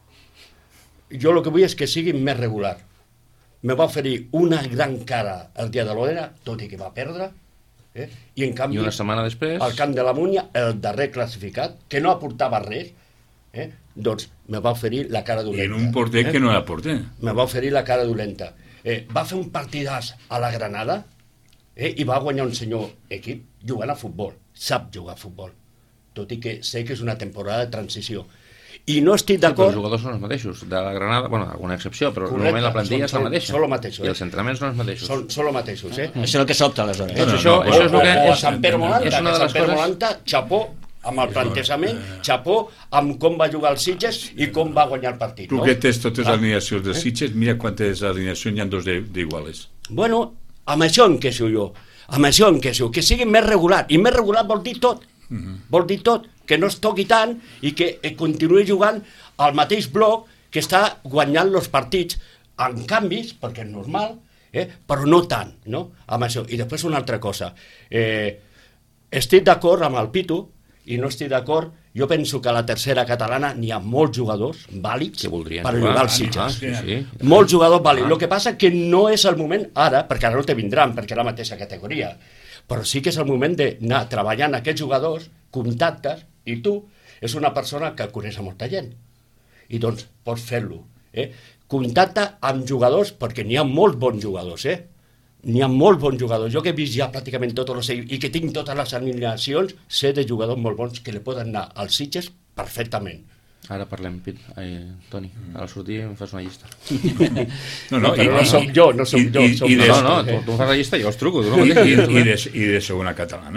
Jo el que vull és que sigui més regular. Me va oferir una gran cara el dia de l'Odena, tot i que va perdre, eh? I en canvi... I una setmana després... Al camp de la Múnia, el darrer classificat, que no aportava res, eh? doncs me va oferir la cara dolenta. I en un porter eh? que no era porter. Me va oferir la cara dolenta. Eh, va fer un partidàs a la Granada eh? i va guanyar un senyor equip jugant a futbol. Sap jugar a futbol. Tot i que sé que és una temporada de transició. I no estic d'acord... Sí, els jugadors són els mateixos. De la Granada, bueno, alguna excepció, però Correcte, normalment la plantilla és la mateixa. Són, mateixos, I els entrenaments són els mateixos. Són, són els mateixos, eh? Mm. Això és el que sobta, aleshores. Eh? Doncs això, no, això és el que... O, o és, Sant Pere Molanta, és una de les Sant Pere coses... Molanta, xapó, amb el plantejament, xapó, amb com va jugar el Sitges i com va guanyar el partit. Tu no? que tens totes les alineacions de Sitges, mira quantes alineacions hi ha dos d'iguales. Bueno, amb això em queixo jo. Amb això em queixo. Que sigui més regular. I més regular vol dir tot. Uh-huh. Vol dir tot. Que no es toqui tant i que continuï jugant al mateix bloc que està guanyant els partits en canvis, perquè és normal, eh? però no tant, no? Amb això. I després una altra cosa. Eh, estic d'acord amb el Pitu i no estic d'acord. Jo penso que a la tercera catalana n'hi ha molts jugadors vàlids per jugar als Sitges. Sí, sí. Molts jugadors vàlids. El que passa que no és el moment ara, perquè ara no te vindran, perquè és la mateixa categoria, però sí que és el moment d'anar treballant aquests jugadors, contactes, i tu és una persona que coneix a molta gent. I doncs pots fer-lo. Eh? Contacta amb jugadors, perquè n'hi ha molts bons jugadors, eh? N'hi ha molts bons jugadors. Jo que he vist ja pràcticament tots els i que tinc totes les alineacions, sé de jugadors molt bons que li poden anar als Sitges perfectament. Ara parlem, Pit. Ai, Toni, al sortir em fas una llista. No, no, però no som jo, no som jo. I, i, i de, no, no, tu, tu em fas la llista i jo els truco. Tu no I, i, i, de, I de segona catalana?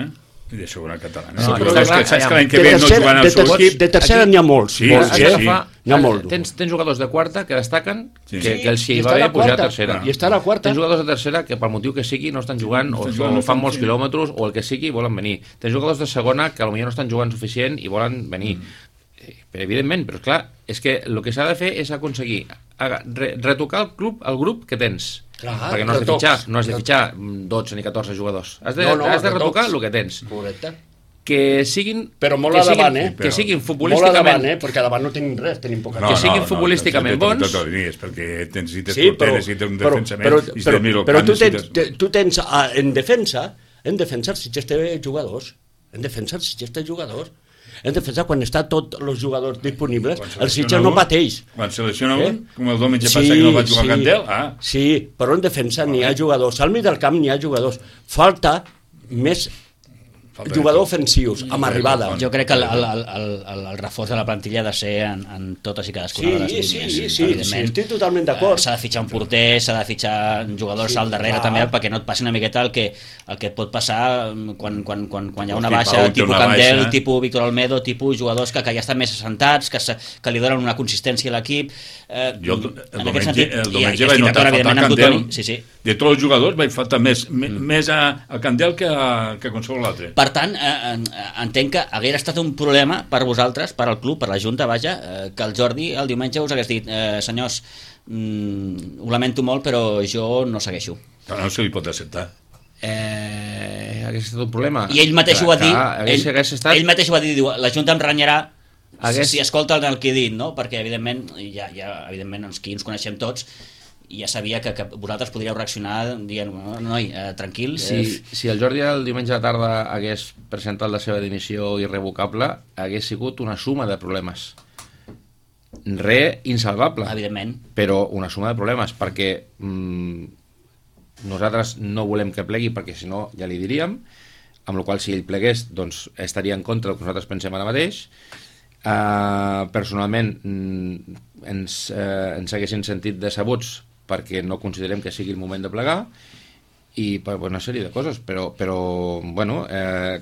I de segona catalana. No, No, però està és clar, que saps que aviam. l'any que De ve no tercera- jugaran de al seu ter- equip. De tercera Aquí- n'hi ha molts. Sí, molts, sí, eh? sí. N'hi ha molts. Tens, tens jugadors de quarta que destaquen Sí. que, que els I hi està va a bé la pujar a quarta. tercera. I està a la quarta. Tens jugadors de tercera que pel motiu que sigui no estan jugant No o, estan jugant, o no fan estan- molts sí. quilòmetres o el que sigui i volen venir. Tens jugadors de segona que potser no estan jugant suficient i volen venir. Eh, Però, evidentment, però clar, és que el que s'ha de fer és aconseguir aga- re, retocar el club, el grup que tens. Clar, perquè no has de retocs. fitxar, no has de fitxar dotze ni catorze jugadors. Has de, No, no, has de retocar retocs. el que tens. Correcte. Que siguin... Però molt que a davant, siguin, eh? Que siguin Molt a futbolísticament... davant, eh? Perquè a davant no tenim res, tenim poca que siguin futbolísticament bons. Tot el dies, perquè tens, necessites Sí, però, porter, necessites un però, defensament, però, necessites però, miro però camp, tu tens, necessites- te- tu tens ah, en defensa, en defensa si té jugadors, en defensa si té jugadors, en defensa quan està tots els jugadors disponibles, Quan el selecciona Sitges no un, pateix. Quan selecciona Eh? un, com el diumenge passat que no va jugar sí, Candel, ah, sí, però en defensa n'hi ha jugadors, al mig del camp n'hi ha jugadors. Falta més falta jugadors de- ofensius, amb arribada. Jo crec que el, el, el, el, el reforç de la plantilla ha de ser en, en totes i cadascuna Sí, de les sí, línies. sí, sí, sí, evidentment. estic totalment Eh, d'acord. S'ha de fitxar un porter, s'ha de fitxar jugadors Sí, al darrere clar. també, perquè no et passi una miqueta el que, el que et pot passar quan, quan, quan, quan hi ha una Hosti, baixa, Pau, té tipus una Candel, baixa. tipus Víctor Almedo, tipus jugadors que, que ja estan més assentats, que, se, que li donen una consistència a l'equip. Eh, Jo el, el en aquest diumenge, sentit, el i- diumenge i vaig estic notar d'acord, faltar evidentment, amb tu, Candel. Toni. Sí, sí. De tots els jugadors vaig faltar més, mm. més a, a Candel que a, que a qualsevol l'altre. Per tant, eh, eh, entenc que hagués estat un problema per vosaltres, per al club, per la Junta, vaja, eh, que el Jordi el diumenge us hagués dit eh, senyors, mm, ho lamento molt, però jo no segueixo. No, no se li pot acceptar. Eh, hagués estat un problema. I ell mateix ho va dir, Clar, hagués, ell, hagués estat... ell mateix ho va dir, diu, la Junta em renyarà Hagués- si escolta el que he dit, no? Perquè evidentment, ja, ja, evidentment doncs, aquí ens coneixem tots, i ja sabia que, que vosaltres podríeu reaccionar dient, no, noi, eh, tranquil, Si, eh, si el Jordi el diumenge a la tarda hagués presentat la seva dimissió irrevocable, hagués sigut una suma de problemes. Re insalvable, evidentment. però una suma de problemes, perquè mm, nosaltres no volem que plegui, perquè si no ja li diríem, amb la qual si ell plegués doncs estaria en contra del que nosaltres pensem ara mateix. Uh, personalment mm, ens, uh, ens haguessin sentit decebuts perquè no considerem que sigui el moment de plegar i per una sèrie de coses, però, però bueno, eh,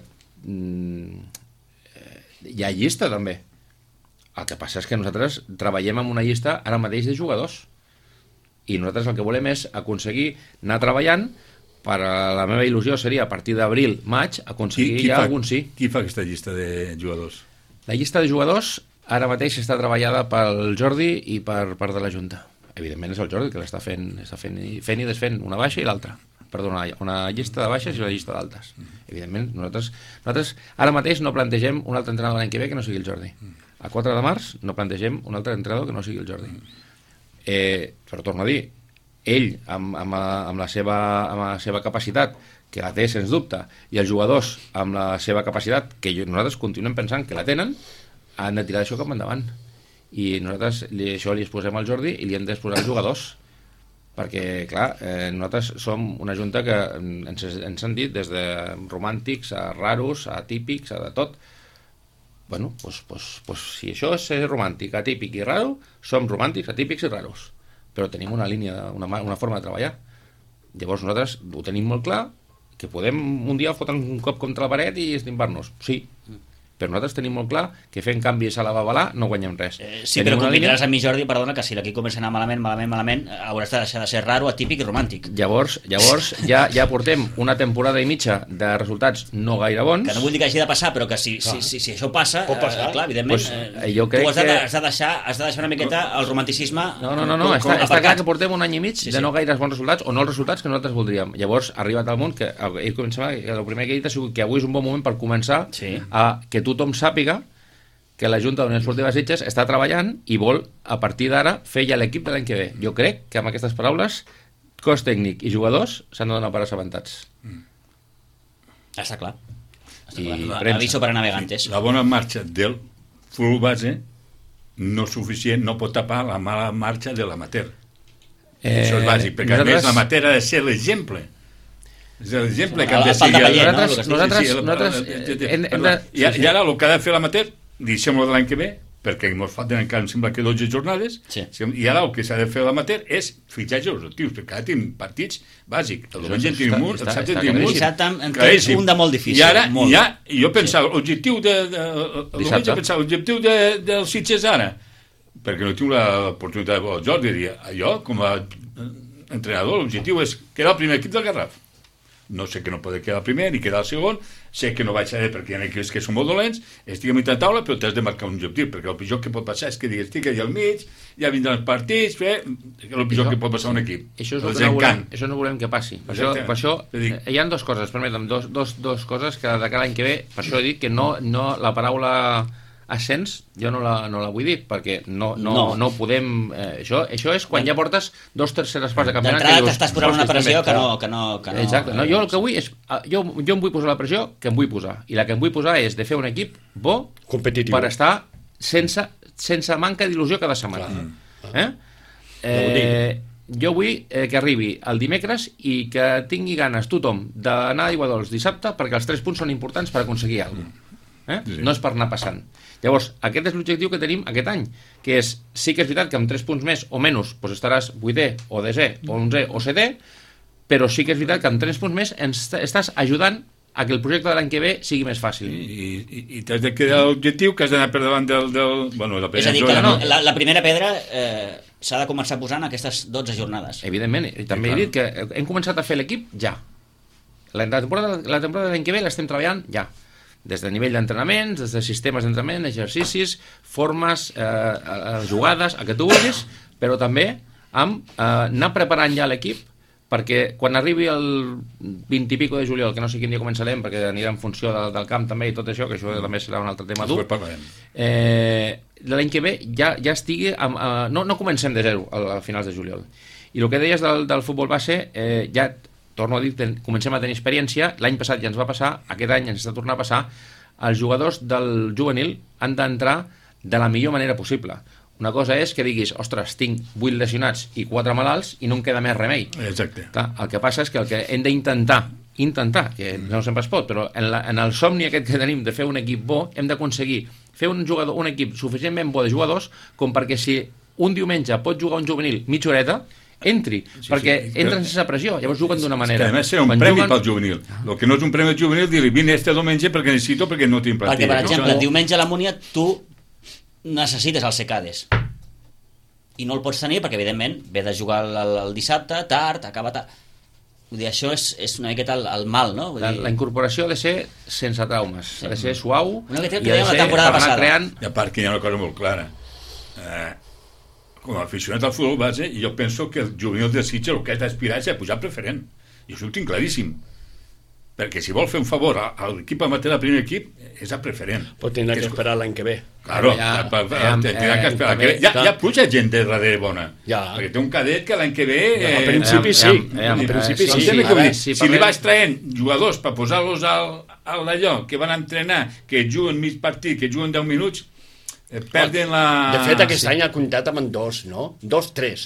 mm, hi ha llista també. El que passa és que nosaltres treballem amb una llista ara mateix de jugadors i nosaltres el que volem és aconseguir anar treballant. Per a la meva il·lusió seria a partir d'abril, maig, aconseguir ja fa, algun sí. qui fa aquesta llista de jugadors? La llista de jugadors ara mateix està treballada pel Jordi i per part de la Junta. Evidentment és el Jordi que l'està fent, està fent, i, fent i desfent una baixa i l'altra. Perdona, una llista de baixes i una llista d'altes. Evidentment, nosaltres, nosaltres ara mateix no plantegem un altre entrenador l'any que ve que no sigui el Jordi. A quatre de març no plantegem un altre entrenador que no sigui el Jordi. Eh, però torno a dir, ell, amb, amb, amb, la seva, amb la seva capacitat, que la té sens dubte, i els jugadors amb la seva capacitat, que jo, nosaltres continuem pensant que la tenen, han de tirar això cap endavant. I nosaltres li, això li exposem al Jordi i li hem d'exposar als jugadors. Perquè, clar, eh, nosaltres som una junta que ens, ens han dit des de romàntics a raros, a típics, a de tot. Bueno, pues, pues, pues, si això és ser romàntic, atípic i raro, som romàntics, atípics i raros. Però tenim una línia, una, una forma de treballar. Llavors nosaltres ho tenim molt clar, que podem un dia fotre un cop contra la paret i estimbar-nos, sí, però nosaltres tenim molt clar que fent canvis a la babalà no guanyem res. Eh, sí, Tenim però una convindràs línia- amb mi, Jordi, perdona, que si l'equip comença a anar malament, malament, malament, eh, hauràs de deixar de ser raro, atípic i romàntic. Llavors, llavors ja, ja portem una temporada i mitja de resultats no gaire bons. Que no vull dir que hagi de passar, però que si, si, si, si això passa, Pot passar. eh, clar, evidentment, Pues, eh, eh, jo crec tu has de, que- has, de deixar, has de deixar una miqueta el romanticisme. No, no, no, no. com- està, com està clar aparcat. que portem un any i mig Sí, de sí. no gaires bons resultats o no els resultats que nosaltres voldríem. Llavors ha arribat al món que ell començava, que el primer que he dit ha sigut que avui és un bon moment per començar Sí. a que tothom sàpiga que la Junta d'Unió Esportiva Sitges està treballant i vol, a partir d'ara, fer ja l'equip de l'any que ve. Jo crec que amb aquestes paraules, cos tècnic i jugadors s'han de donar per assabentats. Està clar. Està I clar. premsa. Aviso para navegantes. La bona marxa del full base no suficient, no pot tapar la mala marxa de l'amateur. Eh, Això és bàsic, perquè a més l'amateur ha de ser l'exemple. És l'exemple que El han de pal de seguir. paller, Nosaltres- no? nosaltres- el- nosaltres, el- eh, hem- hem de- I, I ara el que ha de fer l'amateur, deixem-lo de l'any que ve, perquè ens falten encara, em sembla que dotze jornades, sí. I ara el que s'ha de fer a l'amateur és fitxatge als actius, perquè ara tenim partits bàsics, el diumenge en tenim un, el dissabte en tenim un, dissabte en tens un de molt difícil. I ara, molt. Ja, jo pensava, sí. l'objectiu de, de, el diumenge pensava, l'objectiu de, dels Sitges ara, perquè no tinc l'oportunitat de Jordi, diria, allò, com a entrenador, l'objectiu és quedar el primer equip del Garraf. No sé que no pot quedar el primer ni quedar el segon, sé que no vaig saber perquè hi ha equips que són molt dolents, estic a mitja taula, però t'has de marcar un objectiu, perquè el pitjor que pot passar és que digues, estic allà al mig, ja vindran els partits, eh? El pitjor això, que pot passar un equip. Això, és no volem, això no volem que passi. Per això, per això dic... hi ha dues coses, permetem, dos, dos, dos coses que de cada any que ve, per això he dit que no, no la paraula ascens jo no la, no la vull dir, perquè no, no, no. no podem... Eh, això, això és quan ja portes dos terceres parts de campionat. D'entrada t'estàs posant una pressió que no, que no, que no... Exacte. No, jo el que vull és... Jo, jo em vull posar la pressió que em vull posar. I la que em vull posar és de fer un equip bo, competitiu, per estar sense, sense manca d'il·lusió cada setmana. Eh? Eh, jo vull eh, que arribi el dimecres i que tingui ganes tothom d'anar a Aiguadols dissabte, perquè els tres punts són importants per aconseguir alguna cosa. Eh? Sí. No és per anar passant. Llavors, aquest és l'objectiu que tenim aquest any, que és, sí que és veritat que amb tres punts més o menys doncs estaràs vuitè o desè o onzè o setè, però sí que és veritat que amb tres punts més ens estàs ajudant a que el projecte de l'any que ve sigui més fàcil. I, i, i t'has de quedar l'objectiu que has d'anar per davant del... del bueno, la és a dir, que no, la, la primera pedra eh, s'ha de començar posant aquestes dotze jornades. Evidentment, i també sí, he dit que hem començat a fer l'equip ja. La temporada, la temporada de l'any que ve l'estem treballant ja. Des de nivell d'entrenaments, des de sistemes d'entrenament, exercicis, formes, eh, jugades, el que tu vulguis, però també amb eh, anar preparant ja l'equip perquè quan arribi el vint i pico de juliol, que no sé quin dia començarem perquè anirà en funció del, del camp també i tot això, que això també serà un altre tema dur, eh, l'any que ve ja, ja estigui amb, eh, no, no comencem de zero a, a finals de juliol. I el que deies del, del futbol base, eh, ja torno a dir, ten, comencem a tenir experiència, l'any passat ja ens va passar, aquest any ens està tornant a passar, els jugadors del juvenil han d'entrar de la millor manera possible. Una cosa és que diguis, ostres, tinc vuit lesionats i quatre malalts i no em queda més remei. Exacte. Clar, el que passa és que el que hem d'intentar, intentar, que no sempre es pot, però en, la, en el somni aquest que tenim de fer un equip bo, hem d'aconseguir fer un, jugador, un equip suficientment bo de jugadors com perquè si un diumenge pot jugar un juvenil mitja horeta, entri, sí, perquè sí, entren sense pressió, llavors juguen d'una manera. Que a més serà un Quan premi juguen... pel juvenil. El que no és un premi al juvenil, dir-li, vine este diumenge perquè necessito, perquè no tinc plantilla. Perquè, per exemple, no? diumenge a la Múnia tu necessites els secades. I no el pots tenir perquè, evidentment, ve de jugar el, el dissabte, tard, acaba tard. Vull dir, això és, és una miqueta el, el mal, no? Vull la, dir... la incorporació ha de ser sense traumes, sí. Ha de ser suau, una miqueta i que ha de ser la temporada passada. Creant... I a part que hi ha una cosa molt clara. Eh, com a aficionat al futbol base, jo penso que el juvenil de Sitges el que ha d'aspirar és a pujar preferent. I això ho tinc claríssim. Perquè si vol fer un favor a, a l'equip amateur, al primer equip, és a preferent. Pot tenir que, que esperar l'any que ve. Claro, ja, ja, ja, eh, que esperar, eh, que ja, ja puja gent de darrere bona. Ja. Perquè té un cadet que l'any que ve... Eh, a principi sí. Eh, a principi sí. sí, sí. Dir, si si li vas traient jugadors per posar-los al, al d'allò, que van entrenar, que juguen mig partit, que juguen deu minuts, perden la... De fet, aquest sí. any ha comptat amb dos, no? Dos, tres.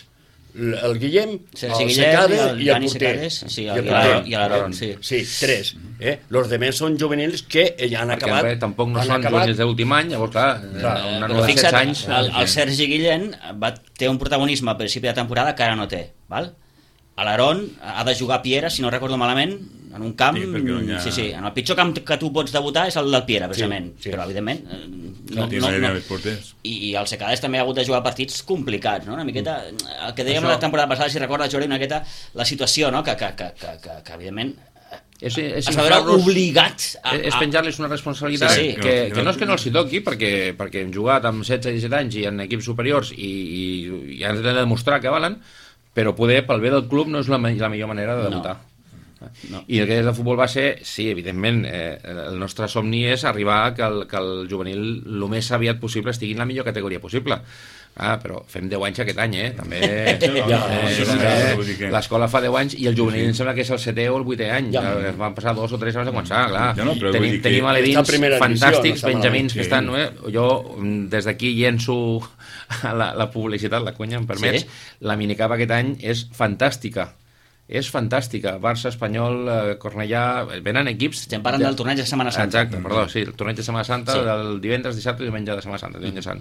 El Guillem, sí, el Guillem Secade i el, i el porter. Sí, el, i l'Aaron, sí. Sí, tres. Eh? Los demés són juvenils que ja han Perquè acabat... Perquè tampoc no són acabat... juvenils d'últim any, llavors, clar, clar un nano de setze anys... El, el Sergi Guillem va, té un protagonisme al principi de temporada que ara no té, val? L'Aaron ha de jugar a Piera, si no recordo malament, en un camp... Sí, no ha... sí, sí, en el pitjor camp que tu pots debutar és el del Piera, precisament. Sí, sí. Però, evidentment... No, no, no, no. I, I el Secades també ha hagut de jugar partits complicats, no? Una miqueta... El que dèiem Això... la temporada passada, si recordes, Jordi, una miqueta la situació, no? Que, que, que, que, que, que evidentment... És, és es veurà obligat a... És penjar-los una responsabilitat sí, sí. Que, que no és que no els hi toqui, perquè, perquè hem jugat amb setze i disset anys i en equips superiors i, i, i han de demostrar que valen, però poder, pel bé del club, no és la, la millor manera de debutar. No. No. I el que és de futbol base, sí, evidentment, eh, el nostre somni és arribar a que el, que el juvenil el més aviat possible estigui en la millor categoria possible. Ah, però fem deu anys aquest any, eh? També, ja, eh, eh, l'escola fa deu anys i el juvenil em sembla que és el setè o el vuitè any. Ja. Es van passar dos o tres abans de començar, clar. Ja no, tenim tenim aledins fantàstics, no benjamins, que estan... Eh? Jo, des d'aquí llenço la, la publicitat, la conya, em permets, sí? La minicapa aquest any és fantàstica. és fantàstica. Barça, Espanyol, eh, Cornellà, venen equips... Estem parlant ja... del torneig de Setmana Santa. Exacte, perdó, sí, el torneig de Setmana Santa, sí. Del divendres, dissabte i diumenge de Setmana Santa, diumenge sant.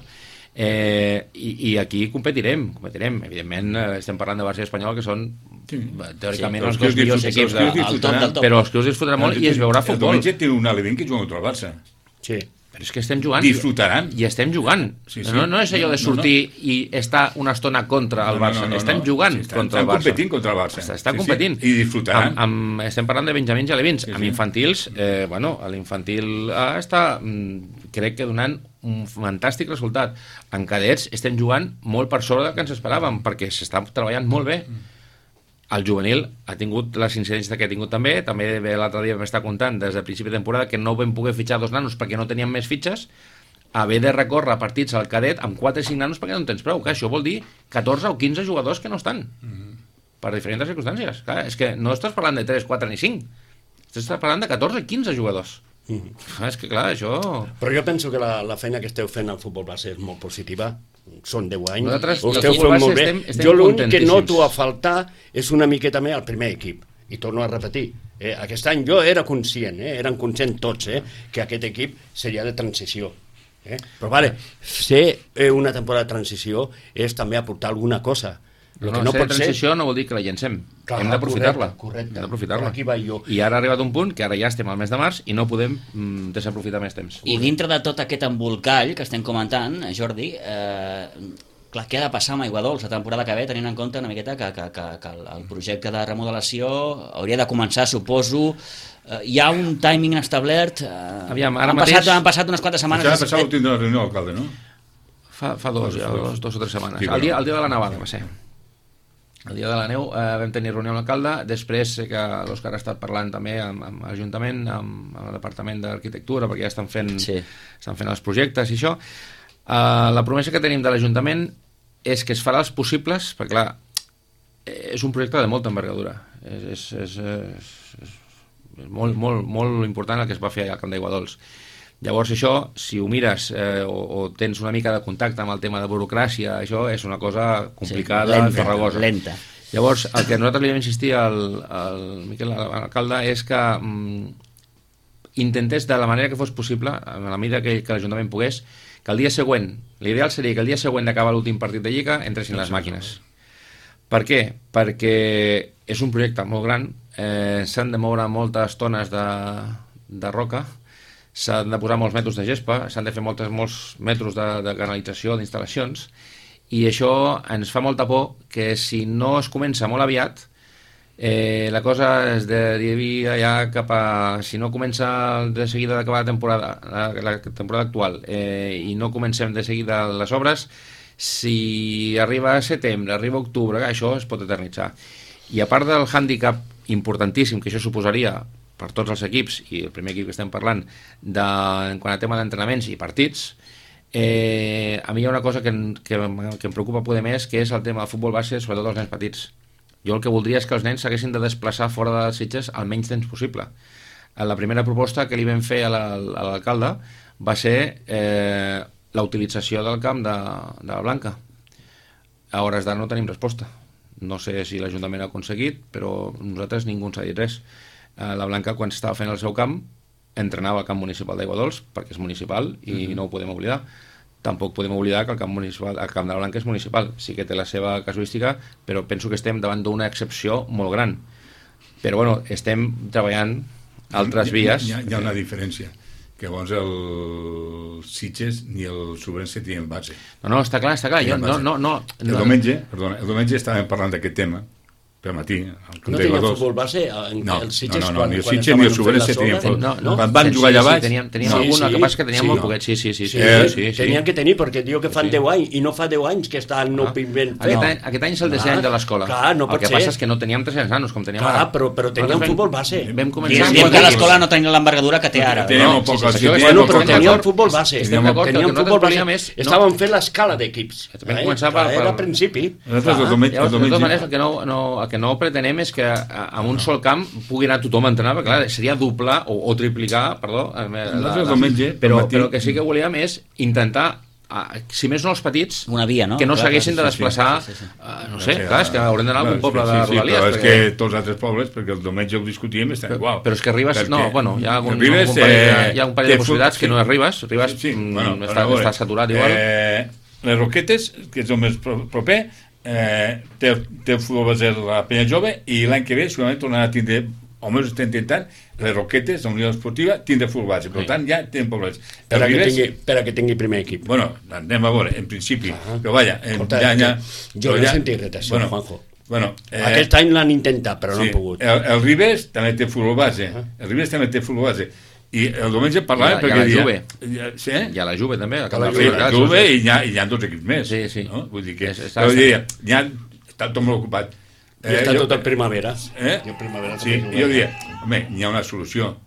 Eh, i, i aquí competirem, competirem. Evidentment, eh, estem parlant de Barça i Espanyol, que són sí. teòricament sí, els dos millors equips de, del top, del top. Però els que us disfrutarà molt i es veurà futbol. El diumenge té un element que juga contra el Barça. Sí. Però és que estem jugant. Disfrutaran. I, i estem jugant. Sí, sí. No, no és allò de sortir no, no. i estar una estona contra el Barça. No, no, no, estem jugant sí, estan, contra el Barça. Estan competint contra el Barça. Estan, estan sí, competint. Sí. I disfrutaran. Amb, amb, estem parlant de benjamins i alevins. Sí, sí. Amb infantils, eh, bueno, l'infantil eh, està, mm, crec que donant un fantàstic resultat. En cadets estem jugant molt per sobre del que ens esperàvem, perquè s'està treballant molt bé. El juvenil ha tingut les incidències que ha tingut també, també l'altre dia m'està contant des del principi de temporada que no vam poder fitxar dos nanos perquè no teníem més fitxes, haver de recórrer partits al cadet amb quatre o cinc nanos perquè no en tens prou, que això vol dir catorze o quinze jugadors que no estan, mm-hmm. per diferents circumstàncies. Clar, és que no estàs parlant de tres, quatre ni cinc, estàs parlant de catorze o quinze jugadors. Mm-hmm. És que clar, això... Però jo penso que la, la feina que esteu fent al futbol base és molt positiva. Són deu anys, nosaltres, ho esteu fent molt bé. Estem, estem jo l'únic que noto a faltar és una miqueta més al primer equip. I torno a repetir, eh, aquest any jo era conscient, eh, eren conscients tots, eh, que aquest equip seria de transició. Eh? Però vale, ser eh, una temporada de transició és també aportar alguna cosa. No, no, no ser de transició ser... no vol dir que la llencem. Clar, hem d'aprofitar-la. Correcte, hem d'aprofitar-la. Aquí vaig jo. I ara ha arribat un punt que ara ja estem al mes de març i no podem mm, desaprofitar més temps. I dintre de tot aquest embolcall que estem comentant, Jordi, eh, clar, què ha de passar amb Aiguadols la temporada que ve, tenint en compte una miqueta que, que, que, que el projecte de remodelació hauria de començar, suposo, eh, hi ha un timing establert, eh, Aviam, ara han, mateix... passat, han passat unes quantes setmanes... Ja ha passat l'últim de la reunió d'alcalde, no? Fa, fa dos, ja, dos, dos o tres setmanes. Sí, el, dia, el dia de la nevada va ser. El dia de la neu eh, vam tenir reunió amb l'alcalde, després sé que l'Òscar ha estat parlant també amb, amb l'Ajuntament, amb, amb el Departament d'Arquitectura, perquè ja estan fent, sí. estan fent els projectes i això. Uh, la promesa que tenim de l'Ajuntament és que es farà els possibles, perquè clar, és un projecte de molta envergadura, és, és, és, és, és molt, molt, molt important el que es va fer al Camp d'Aiguadols. Llavors això, si ho mires eh, o, o tens una mica de contacte amb el tema de burocràcia, això és una cosa complicada, sí, lenta, farragosa. Lenta. Llavors, el que nosaltres li vam insistir al, al Miquel, l'alcalde, és que mm, intentés de la manera que fos possible, a la mida que, que l'Ajuntament pogués, que el dia següent, l'ideal seria que el dia següent d'acabar l'últim partit de Lliga entressin les màquines. Per què? Perquè és un projecte molt gran, eh, s'han de moure moltes tones de, de roca, s'han de posar molts metres de gespa, s'han de fer moltes, molts metres de, de canalització, d'instal·lacions, i això ens fa molta por que si no es comença molt aviat, eh, la cosa es derivia ja cap a... Si no comença de seguida d'acabar la temporada, la, la temporada actual, eh, i no comencem de seguida les obres, si arriba a setembre, arriba a octubre, això es pot eternitzar. I a part del hàndicap importantíssim que això suposaria per tots els equips, i el primer equip que estem parlant, de, en quant a tema d'entrenaments i partits, eh, a mi hi ha una cosa que, que, que em preocupa poder més, que és el tema del futbol base, sobretot els nens petits. Jo el que voldria és que els nens s'haguessin de desplaçar fora de les Sitges el menys temps possible. La primera proposta que li vam fer a l'alcalde va ser eh, la utilització del camp de, de la Blanca. A hores d'ara no tenim resposta. No sé si l'Ajuntament ha aconseguit, però nosaltres ningú ens ha dit res. La Blanca, quan estava fent el seu camp, entrenava al camp municipal d'Aiguadols, perquè és municipal i mm-hmm. no ho podem oblidar. Tampoc podem oblidar que el camp, municipal, el camp de la Blanca és municipal. Sí que té la seva casuística, però penso que estem davant d'una excepció molt gran. Però bueno, estem treballant altres vies. Hi ha, hi ha una diferència, que llavors el Sitges ni el Sobrense tenien base. No, no, està clar, està clar. Jo, no, no, no, el, diumenge, perdona, el diumenge estàvem parlant d'aquest tema, per matí. No tenia futbol base? En, no, el Sitges, no, no, quan, ni el Sitges ni el Sobrense tenien futbol. No, no. Quan van jugar allà baix... Sí, teníem, teníem sí, alguna, sí, que passa que teníem sí, molt poquet. Sí, sí, sí. sí, eh, sí, sí. Tenien que tenir, perquè diu que fan sí. deu anys, i no fa deu anys que està el nou pigment. Aquest, no. any, aquest any és el desè any de l'escola. Clar, no pot el que ser. passa és que no teníem tres-cents nanos, com teníem clar, ara. Però, però teníem futbol base. Vam començar... Diem que l'escola no tenia l'envergadura que té ara. Teníem poc... Bueno, però teníem futbol base. Teníem futbol base. Estàvem fent l'escala d'equips. Vam començar per... Era al principi. De totes maneres, el que no pretenem és que amb un sol camp pugui anar tothom a entrenar, perquè clar, seria doblar o, o triplicar, perdó, la, la, la, però, però que sí que volíem és intentar a, si més no els petits, una via, no? que no clar, s'haguessin clar, de desplaçar, sí, sí, sí, sí. Uh, no sé, sí, clar, és que haurem d'anar a algun poble de sí, sí, Rodalies. Però perquè... és que tots els altres pobles, perquè el diumenge ho discutíem, estan però, igual. Però és que arribes, perquè no, bueno, hi ha algun, Ribes, algun parell, de, eh, hi ha un parell de possibilitats sí, que no arribes, arribes sí, sí, mm, bueno, està, veure, està saturat igual. Eh, les Roquetes, que és el més proper, eh, té, té el futbol base de la Penya Jove, i l'any que ve segurament tornarà a tindre, almenys està intentant, les Roquetes, la Unió Esportiva, tindre futbol base. Per tant, ja tenen poblets. Per a, Ribes, que tingui, per a que tingui primer equip. Bueno, anem a veure, en principi. Ah. Però vaja, Escolta, ja, ja, jo no he sentit res d'això, bueno, Juanjo. Bueno, eh, Aquest any l'han intentat, però sí, no han pogut. El, el Ribes també té futbol base. Uh -huh. El Ribes també té futbol base. I el diumenge parlàvem perquè... Hi ha la Juve. Ja, sí, eh? Hi ha la Juve també. La, la Juve i hi, ha, i hi ha dos equips més. Sí, sí. No? Vull dir que... És, està, diria, ja està tot molt ocupat. I eh, està jo, tot el primavera. Eh? I el primavera sí, jo diria, home, hi ha una solució.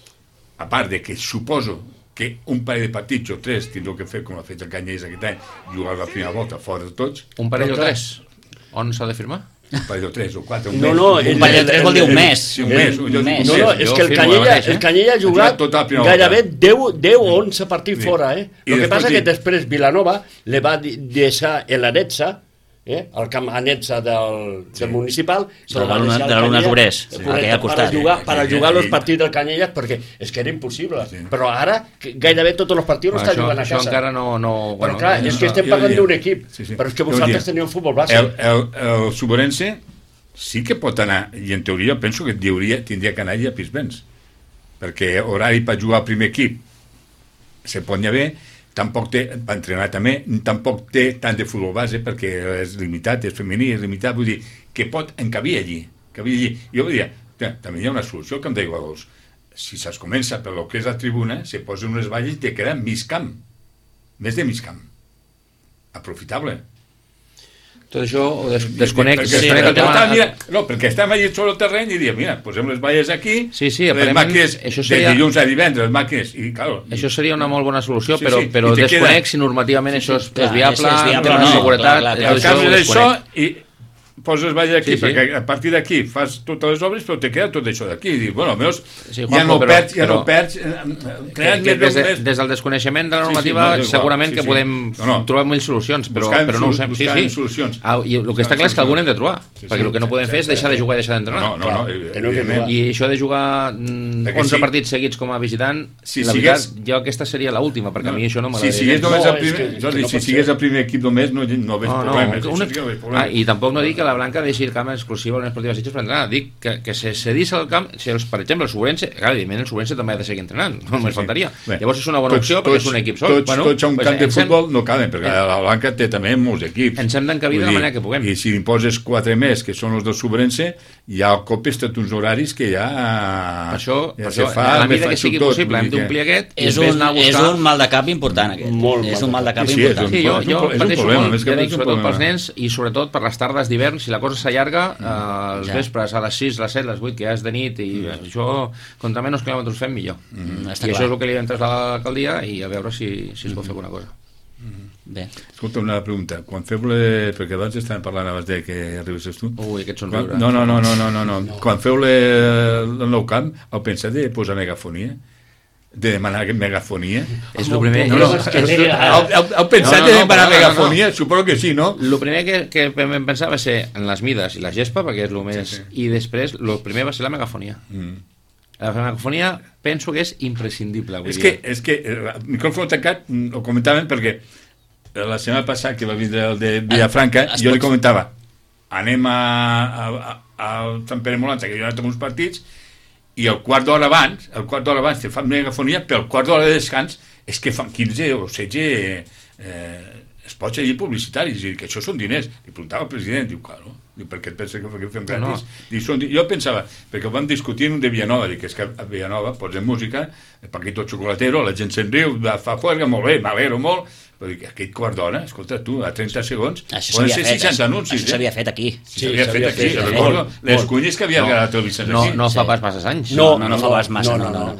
A part de que suposo que un parell de partits o tres tindreu que fer com ha fet el Canyelles aquest any, jugar la primera volta fora de tots. Un parell o tres? On s'ha de firmar? Un parell o tres o quatre, un no, mes. No, un parell o tres vol dir un mes. Sí, un mes. Un mes. No, no, és que el Canyella, el Canyella ha jugat gairebé deu o onze partits fora, eh? El que passa que després Vilanova le va deixar el Aretsa, eh, al camp Anetsa del, sí. del municipal, de l'Alumnes Obrers, sí. Al costat, per jugar, per jugar els partits del Canyelles, perquè és que era impossible. Sí. Però ara gairebé tots els partits no estan jugant a casa. Això encara no... no però bueno, clar, no, és que estem parlant d'un equip, sí, sí. Però és que vosaltres teniu un futbol base. El, el, el Suborense sí que pot anar, i en teoria penso que hauria, tindria que anar a Pispens, perquè horari per jugar al primer equip se pot anar bé, tampoc té, va entrenar també, tampoc té tant de futbol base perquè és limitat, és femení, és limitat, vull dir que pot encabir allí, encabir allí. Jo vull dir, també hi ha una solució que em deia Gols, si se'ls comença per lo que és la tribuna, se posen unes valles i te queda mig camp, més de mig camp, aprofitable. Tot això ho des desconec, perquè, desconec sí, el tema... Està, mira, no, perquè estem allà sobre el terreny i diem, mira, posem les valles aquí, sí, sí, les màquines això seria... de dilluns a divendres, les màquines, i claro... Això seria una molt bona solució, sí, però, sí, però desconec queda... si normativament sí, sí, això és, clar, és viable, és, és viable no, no, seguretat... Clar, clar, el cas és això, i poses valles aquí, sí, sí. perquè a partir d'aquí fas totes les obres, però te queda tot això d'aquí, i dius, bueno, almenys sí, ja no però, perds, ja però, no perds, crees que, que des, de, més... des del desconeixement de la normativa, sí, sí, no, segurament sí, que sí. podem no, no. trobar mil solucions, però, però no ho sé. Sí, sí. Solucions. Ah, i el que està clar és que algun hem de trobar, sí, sí, perquè el que no podem fer és deixar de jugar i deixar d'entrenar. No, no, no, evidentment. I això de jugar onze partits seguits com a visitant, la veritat, jo aquesta seria l'última, perquè a mi això no m'agradaria. Si sigués només el primer, Jordi, si sigués el primer equip només, no veig problemes. I tampoc no dic que la Blanca deixi el camp exclusiva a les esportives Sitges per entrenar, dic que, que se cedís al camp, si els, per exemple el Sobrense, clar, evidentment el Sobrense també ha de seguir entrenant, no només sí, sí. faltaria. Bé, llavors és una bona opció perquè és un equip sol. Tots, bueno, tots a un camp de futbol no caben, perquè eh, la Blanca té també molts equips. Ens hem d'encabir de la manera que puguem. I si imposes quatre més, que són els del Sobrense, ja el cop és tot uns horaris que ja... Per això, ja per això fa, a la mida que sigui tot, possible, hem d'omplir aquest... És un, és un mal de cap important, aquest. Molt és un mal de cap sí, important. Sí, jo, jo pateixo molt, ja dic, sobretot pels problema. nens i sobretot per les tardes d'hivern, si la cosa s'allarga, eh, els ja. vespres a les sis, les set, les vuit, que ja és de nit, i mm. això, contra menys quilòmetres fem, millor. Mm, I clar. Això és el que li hem traslladat a l'alcaldia i a veure si, si es pot fer alguna cosa. Mm. Bé. Escolta, una pregunta. Quan feu le... perquè abans estàvem parlant abans de que arribessis tu. Ui, aquests són Quan... no, no, no, no, no, no, no. no. Quan feu le... el nou camp, heu pensat de posar megafonia? De demanar megafonia? És el primer... No, no, heu pensat de demanar megafonia? Suposo que sí, no? El primer que, que vam pensar va ser en les mides i la gespa, perquè és el més... Sí, sí. I després, el primer va ser la megafonia. Mm. La megafonia penso que és imprescindible. És que, és que el micròfon tancat ho comentaven perquè la setmana passada que va vindre el de Villafranca, jo li comentava, anem a, a, a Sant Pere Molança, que jo he anat a uns partits, i el quart d'hora abans, el quart d'hora abans te fan megafonia, però el quart d'hora de descans és que fan quinze o setze eh, spots allí publicitaris, i que això són diners. Li preguntava al president, diu, claro, diu, per què et pensa que ho fem gratis? No. Diu, són, jo pensava, perquè ho vam discutir en un de Villanova, dic, és que a Villanova posem música, el paquito xocolatero, la gent se'n riu, fa fuerga, molt bé, m'alegro molt, però dic, aquest quart d'hora, escolta tu, a trenta segons, poden ser seixanta anuncis. Això s'havia fet aquí. Sí, s'havia fet aquí, recordo les cunyes que havia regalat el Vicent aquí. No fa pas masses anys. No, no fa pas massa, no, no.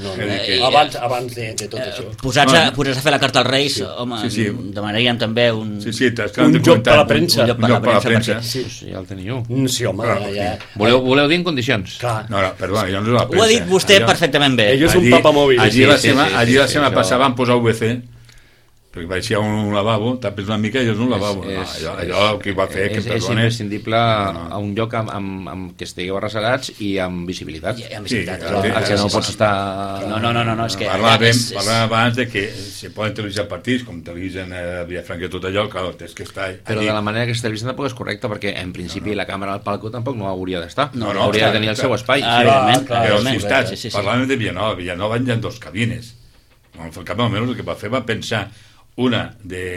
Abans de tot això. Posats a fer la carta als Reis, home, demanaríem també un joc per la premsa. Un joc per la premsa. Sí, ja el teniu. Sí, home, ja... Voleu dir en condicions? Clar. No, no, perdona, jo no és la premsa. Ho ha dit vostè perfectament bé. Ell és un papamòbil. Allí la setmana passada van posar U V C, perquè pareixia un lavabo, tapes una mica i és un lavabo. És, no, és, allò, allò que va fer, que és, és perdone... imprescindible no, no. a un lloc amb, amb, amb que estigueu arrecerats i amb visibilitat. I amb visibilitat. Sí, clar. sí, El que no Sí, sí, pots sí. estar... No, no, no, no, no és que... Parlàvem, és, és... parlàvem abans de que se poden televisar partits, com televisen a Villafranca i tot allò, clar, tens que estar Però allí. de la manera que es televisen tampoc és correcte, perquè en principi No, no. la càmera al palco tampoc no hauria d'estar. No, no, hauria clar, de tenir el clar. seu espai. Ah, evidentment, clar, Però evidentment. si estàs, Sí, sí, sí. parlàvem de Villanova, Villanova hi ha dos cabines. El cap almenys el que va fer va pensar una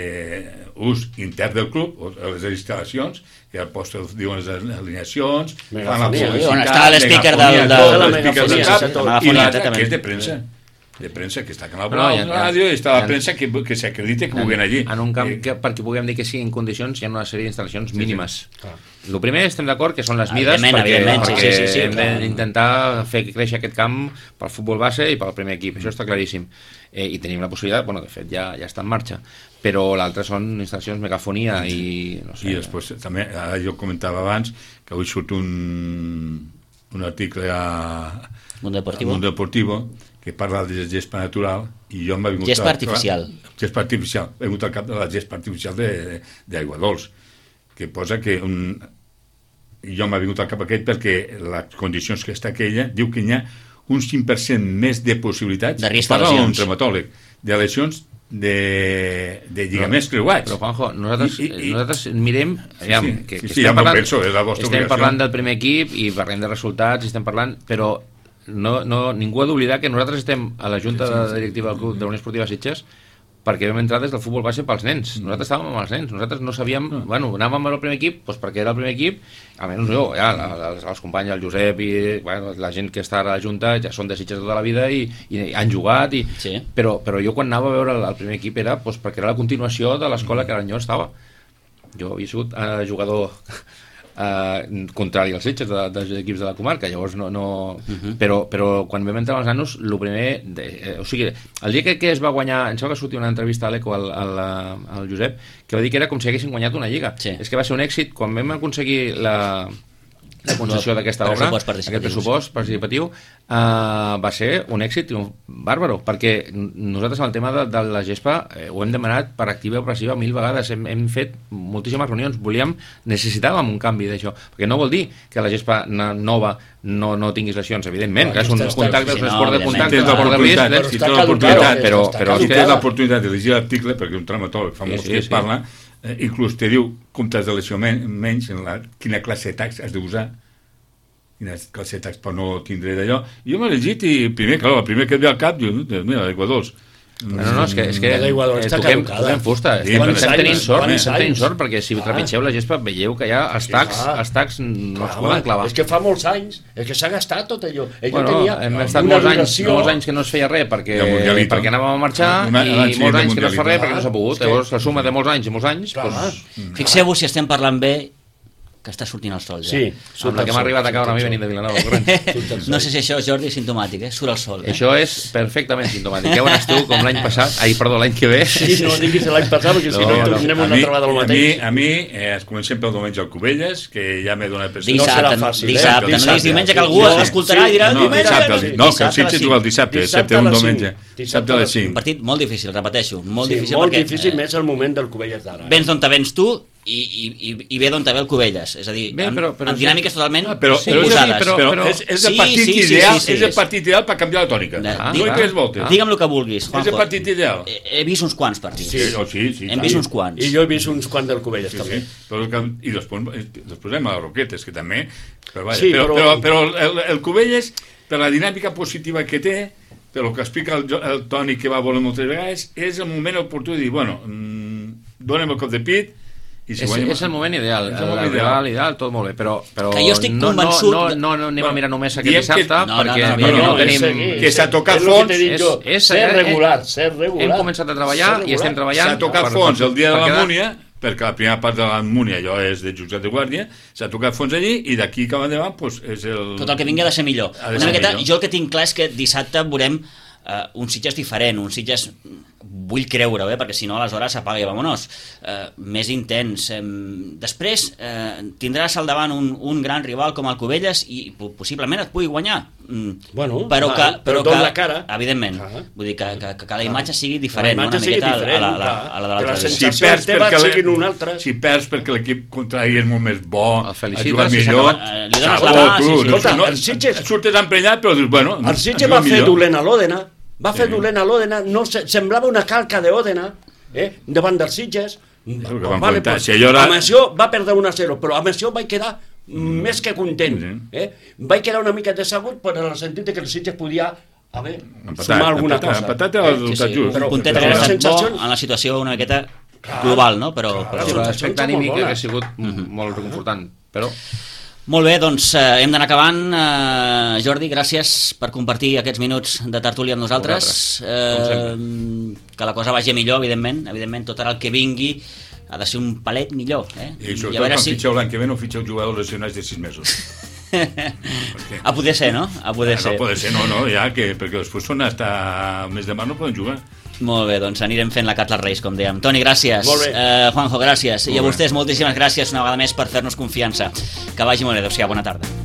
d'ús intern del club, o les instal·lacions, que al post diuen les alineacions, fan la Megafonia, publicitat, on està l'espeaker del- megafonia, del- tot, la l'espeaker del megafonia, cap, sí, tot. i Megafonia, l'altra exactament. que és de premsa. De premsa, que està a Canal No, Blau, ja- la ràdio, i està la ja- premsa que, que s'acredita que puguen allí. En un camp Eh, que, perquè puguem dir que sigui en condicions, hi ha una sèrie d'instal·lacions mínimes. El primer, estem d'acord, que són les mides, Evidentment, perquè, evidentment, sí, perquè sí, sí, sí, hem clar. d'intentar fer créixer aquest camp pel futbol base i pel primer equip, això està claríssim. Eh, I tenim la possibilitat, bueno, de fet, ja, ja està en marxa, però l'altre són instal·lacions megafonia i... No sé, I després també, ara jo comentava abans que avui surt un, un article a Mundo Deportivo. a Mundo Deportivo que parla de gespa natural i jo m'ha vingut... Gespa a- artificial. Gespa artificial. He vingut al cap de la gespa artificial d'aigua dolç, que posa que un... I jo m'ha vingut al cap aquest perquè les condicions que està aquella diu que hi ha un cinc per cent més de possibilitats, De risc de parla un lesions. traumatòleg, de lesions de, de lligaments creuats. Però, Juanjo, nosaltres, I- i- i- nosaltres mirem... Aviam, sí, que, sí, que sí, ja m'ho penso, és la vostra estem obligació. parlant del primer equip i parlem de resultats, i estem parlant, però no, no, ningú ha d'oblidar que nosaltres estem a la Junta de Directiva del Club de la Unió Esportiva Sitges perquè vam entrar des del futbol base pels nens. Nosaltres estàvem amb els nens, nosaltres no sabíem... Bueno, anàvem al primer equip doncs perquè era el primer equip, almenys jo, ja, els, els companys, el Josep i bueno, la gent que està a la Junta ja són de Sitges tota la vida i, i han jugat, i, Sí. però, però jo quan anava a veure el, el primer equip era doncs, perquè era la continuació de l'escola que l'any jo estava. Jo havia sigut eh, jugador eh, contrari als Sitges de, dels equips de la comarca, llavors no... no uh -huh. però, però quan vam entrar als nanos, el primer... De, eh, o sigui, el dia que, que es va guanyar, em sembla que sortia una entrevista a l'Eco al, al, al Josep, que va dir que era com si haguessin guanyat una lliga. Sí. És que va ser un èxit, quan vam aconseguir la... la concessió d'aquesta obra, Pressupost participatiu, aquest pressupost participatiu, uh, va ser un èxit bàrbaro, perquè nosaltres en el tema de, de la gespa eh, ho hem demanat per activa i passiva mil vegades, hem, hem fet moltíssimes reunions, volíem, necessitàvem un canvi d'això, perquè no vol dir que la gespa nova no, no tinguis lesions, evidentment, que és un contacte, és un esport de contacte, Tens un esport de risc, l'oportunitat, eh? si tens l'oportunitat, però, però si és que tens l'oportunitat de llegir l'article, perquè un traumatòleg fa Sí, molts sí, que sí. parla, eh, inclús te diu com t'has de lesionar men menys, en la, quina classe de tax has d'usar, quina classe de tax per no tindre d'allò. I jo m'he llegit i primer, clar, el primer que et ve al cap, diu, mira, l'aigua dolç. No, no, és que, és que La d'aigua dolç eh, està toquem, caducada. toquem fusta. Sí, Estem, però estem anys, tenint sort, quants estem tenint anys? sort, perquè si Ah. trepitgeu la gespa veieu que ja els tacs, clar. els tacs no es Clar, poden clavar. És que fa molts anys, és que s'ha gastat tot allò. Allò Bueno, tenia hem estat una molts anys, duració- molts anys que no es feia res perquè, I el Mundialito. perquè anàvem a marxar Una- i l'any molts anys que no es fa Mundialito. res perquè no s'ha pogut. És que- Llavors la suma de molts anys i molts anys Clar, doncs, Fixeu-vos si estem parlant bé que està sortint el sol ja. Sí, amb la que m'ha arribat a caure a mi venint de Vilanova. corrents. No sé si això, Jordi, és simptomàtic, eh? Surt el sol. Eh? Això és perfectament simptomàtic. Ja veuràs tu com l'any passat, ai, perdó, l'any que ve. Sí, no diguis l'any passat, perquè si No, no, no. tornem A una mi, trobada del a mi, mateix. a mi eh, es comencem pel diumenge al Cubelles, que ja m'he donat per No serà Dissabte, fàcil, eh? dissabte, no Dissabte. diguis diumenge que algú Sí, escoltarà i dirà no, diumenge. dissabte, sí. no, que el Dissabte a les Sitges cinc. juga el dissabte, Dissabte excepte a un les diumenge, cinc. dissabte a les Un cinc. partit molt difícil, repeteixo, molt Sí, difícil molt perquè difícil, eh, més el moment del Cubelles d'ara. vens d'on te vens tu i, i, i, i ve d'on te ve el Cubelles, és a dir, Bé, amb, però- però amb sí. dinàmiques totalment Ah, però, Sí, però, és, oposades. però, però- però és, és el Sí, partit sí, sí, ideal, sí, sí, és el sí. partit ideal per canviar la tònica. De- No digue- hi tres voltes. Digue'm el que vulguis, És el Juanjo. partit ideal. He, he vist uns quants partits. Sí, oh, sí, sí, Hem tant. vist uns quants. I jo he vist uns quants del Cubelles, Sí, també. sí. Però, el que- I després, després anem a les Roquetes, que també... Però, vaja, Sí, però, però- però, però el, el Cubelles, per la dinàmica positiva que té, per el que explica el, Jo- el Toni, que va voler moltes vegades, és el moment oportú de dir, bueno, mmm, donem el cop de pit, i si És, guanyem... és el moment ideal, És el, el moment el ideal. rival ideal, tot molt bé, però, però Que jo estic no, convençut no, de- no, no, no anem Bueno, a mirar només aquest diem que- dissabte, No, no, perquè no, no, no, no, no, tenim... és seguir, que s'ha és- tocat és el fons, que t'he dit és- jo. és- Ser eh, regular, ser regular. Hem començat a treballar Ser i estem regular. treballant... S'ha tocat per- fons per- el dia de per la quedar- Múnia, perquè la primera part de la Múnia allò és de jutjat de guàrdia, s'ha tocat fons allí i d'aquí cap endavant pues, és el... Tot el que vingui ha de ser millor. Ha de Una ser miqueta, millor. jo el que tinc clar és que dissabte veurem uh, un Sitges diferent, un Sitges vull creure-ho, eh? Perquè si no aleshores apaga i vamonos, eh, més intens. Eh, després eh, tindràs al davant un, un gran rival com el Cubelles i possiblement et pugui guanyar, mm, bueno, però, va, que, però, però don que, la cara. Evidentment, Ah. vull dir que, que, que cada imatge sigui diferent, La imatge no? Una sigui miqueta diferent, a la, a la, clar. a la de Que la l'altre dia. sensació- sensacions teves perquè siguin l'e- un altre. si perds perquè l'equip contrari és molt més bo, El ha felicites jugat i s'ha millor, acabat. Eh, li dones Xavo, la mà, tu, sí, sí. no, Escolta, no, el Sitges- surtes emprenyat, però dius, bueno, El ha Sitges jugat va fer millor. dolent a l'Òdena, va fer Sí. dolent a l'Òdena, no, se- semblava una calca d'Òdena, eh, davant dels Sitges. que van plantar. Si allò era- Amb això va perdre un a zero, però amb això vaig quedar mm. més que content. Sí. Eh? Vaig quedar una mica decebut per el sentit que el Sitges podia haver Empatat, sumar alguna empatat, cosa. empatat era el resultat just. Un puntet però que la ha estat sensació- bo en la situació una miqueta global, no? Però, Clar, però... Sí, la l'aspecte sensacions anímic molt bones. hauria sigut mm, molt reconfortant, però... Molt bé, doncs eh, hem d'anar acabant. Eh, Jordi, gràcies per compartir aquests minuts de tertúlia amb nosaltres. Vosaltres, Eh, que la cosa vagi millor, evidentment. Evidentment, tot ara el que vingui ha de ser un palet millor. Eh? I a sobretot veure quan si... fitxeu l'any que ve no fitxeu jugadors lesionats de sis mesos. Perquè... A poder ser, no? A poder no ser. pot ser, no, no, ja, que, perquè després són hasta el mes de març no poden jugar. Molt bé, doncs anirem fent la carta als Reis, com dèiem. Toni, gràcies. Molt bé. Eh, Juanjo, gràcies. Molt I a bé. vostès, moltíssimes gràcies una vegada més per fer-nos confiança. Que vagi molt bé. Adéu-siau, bona tarda.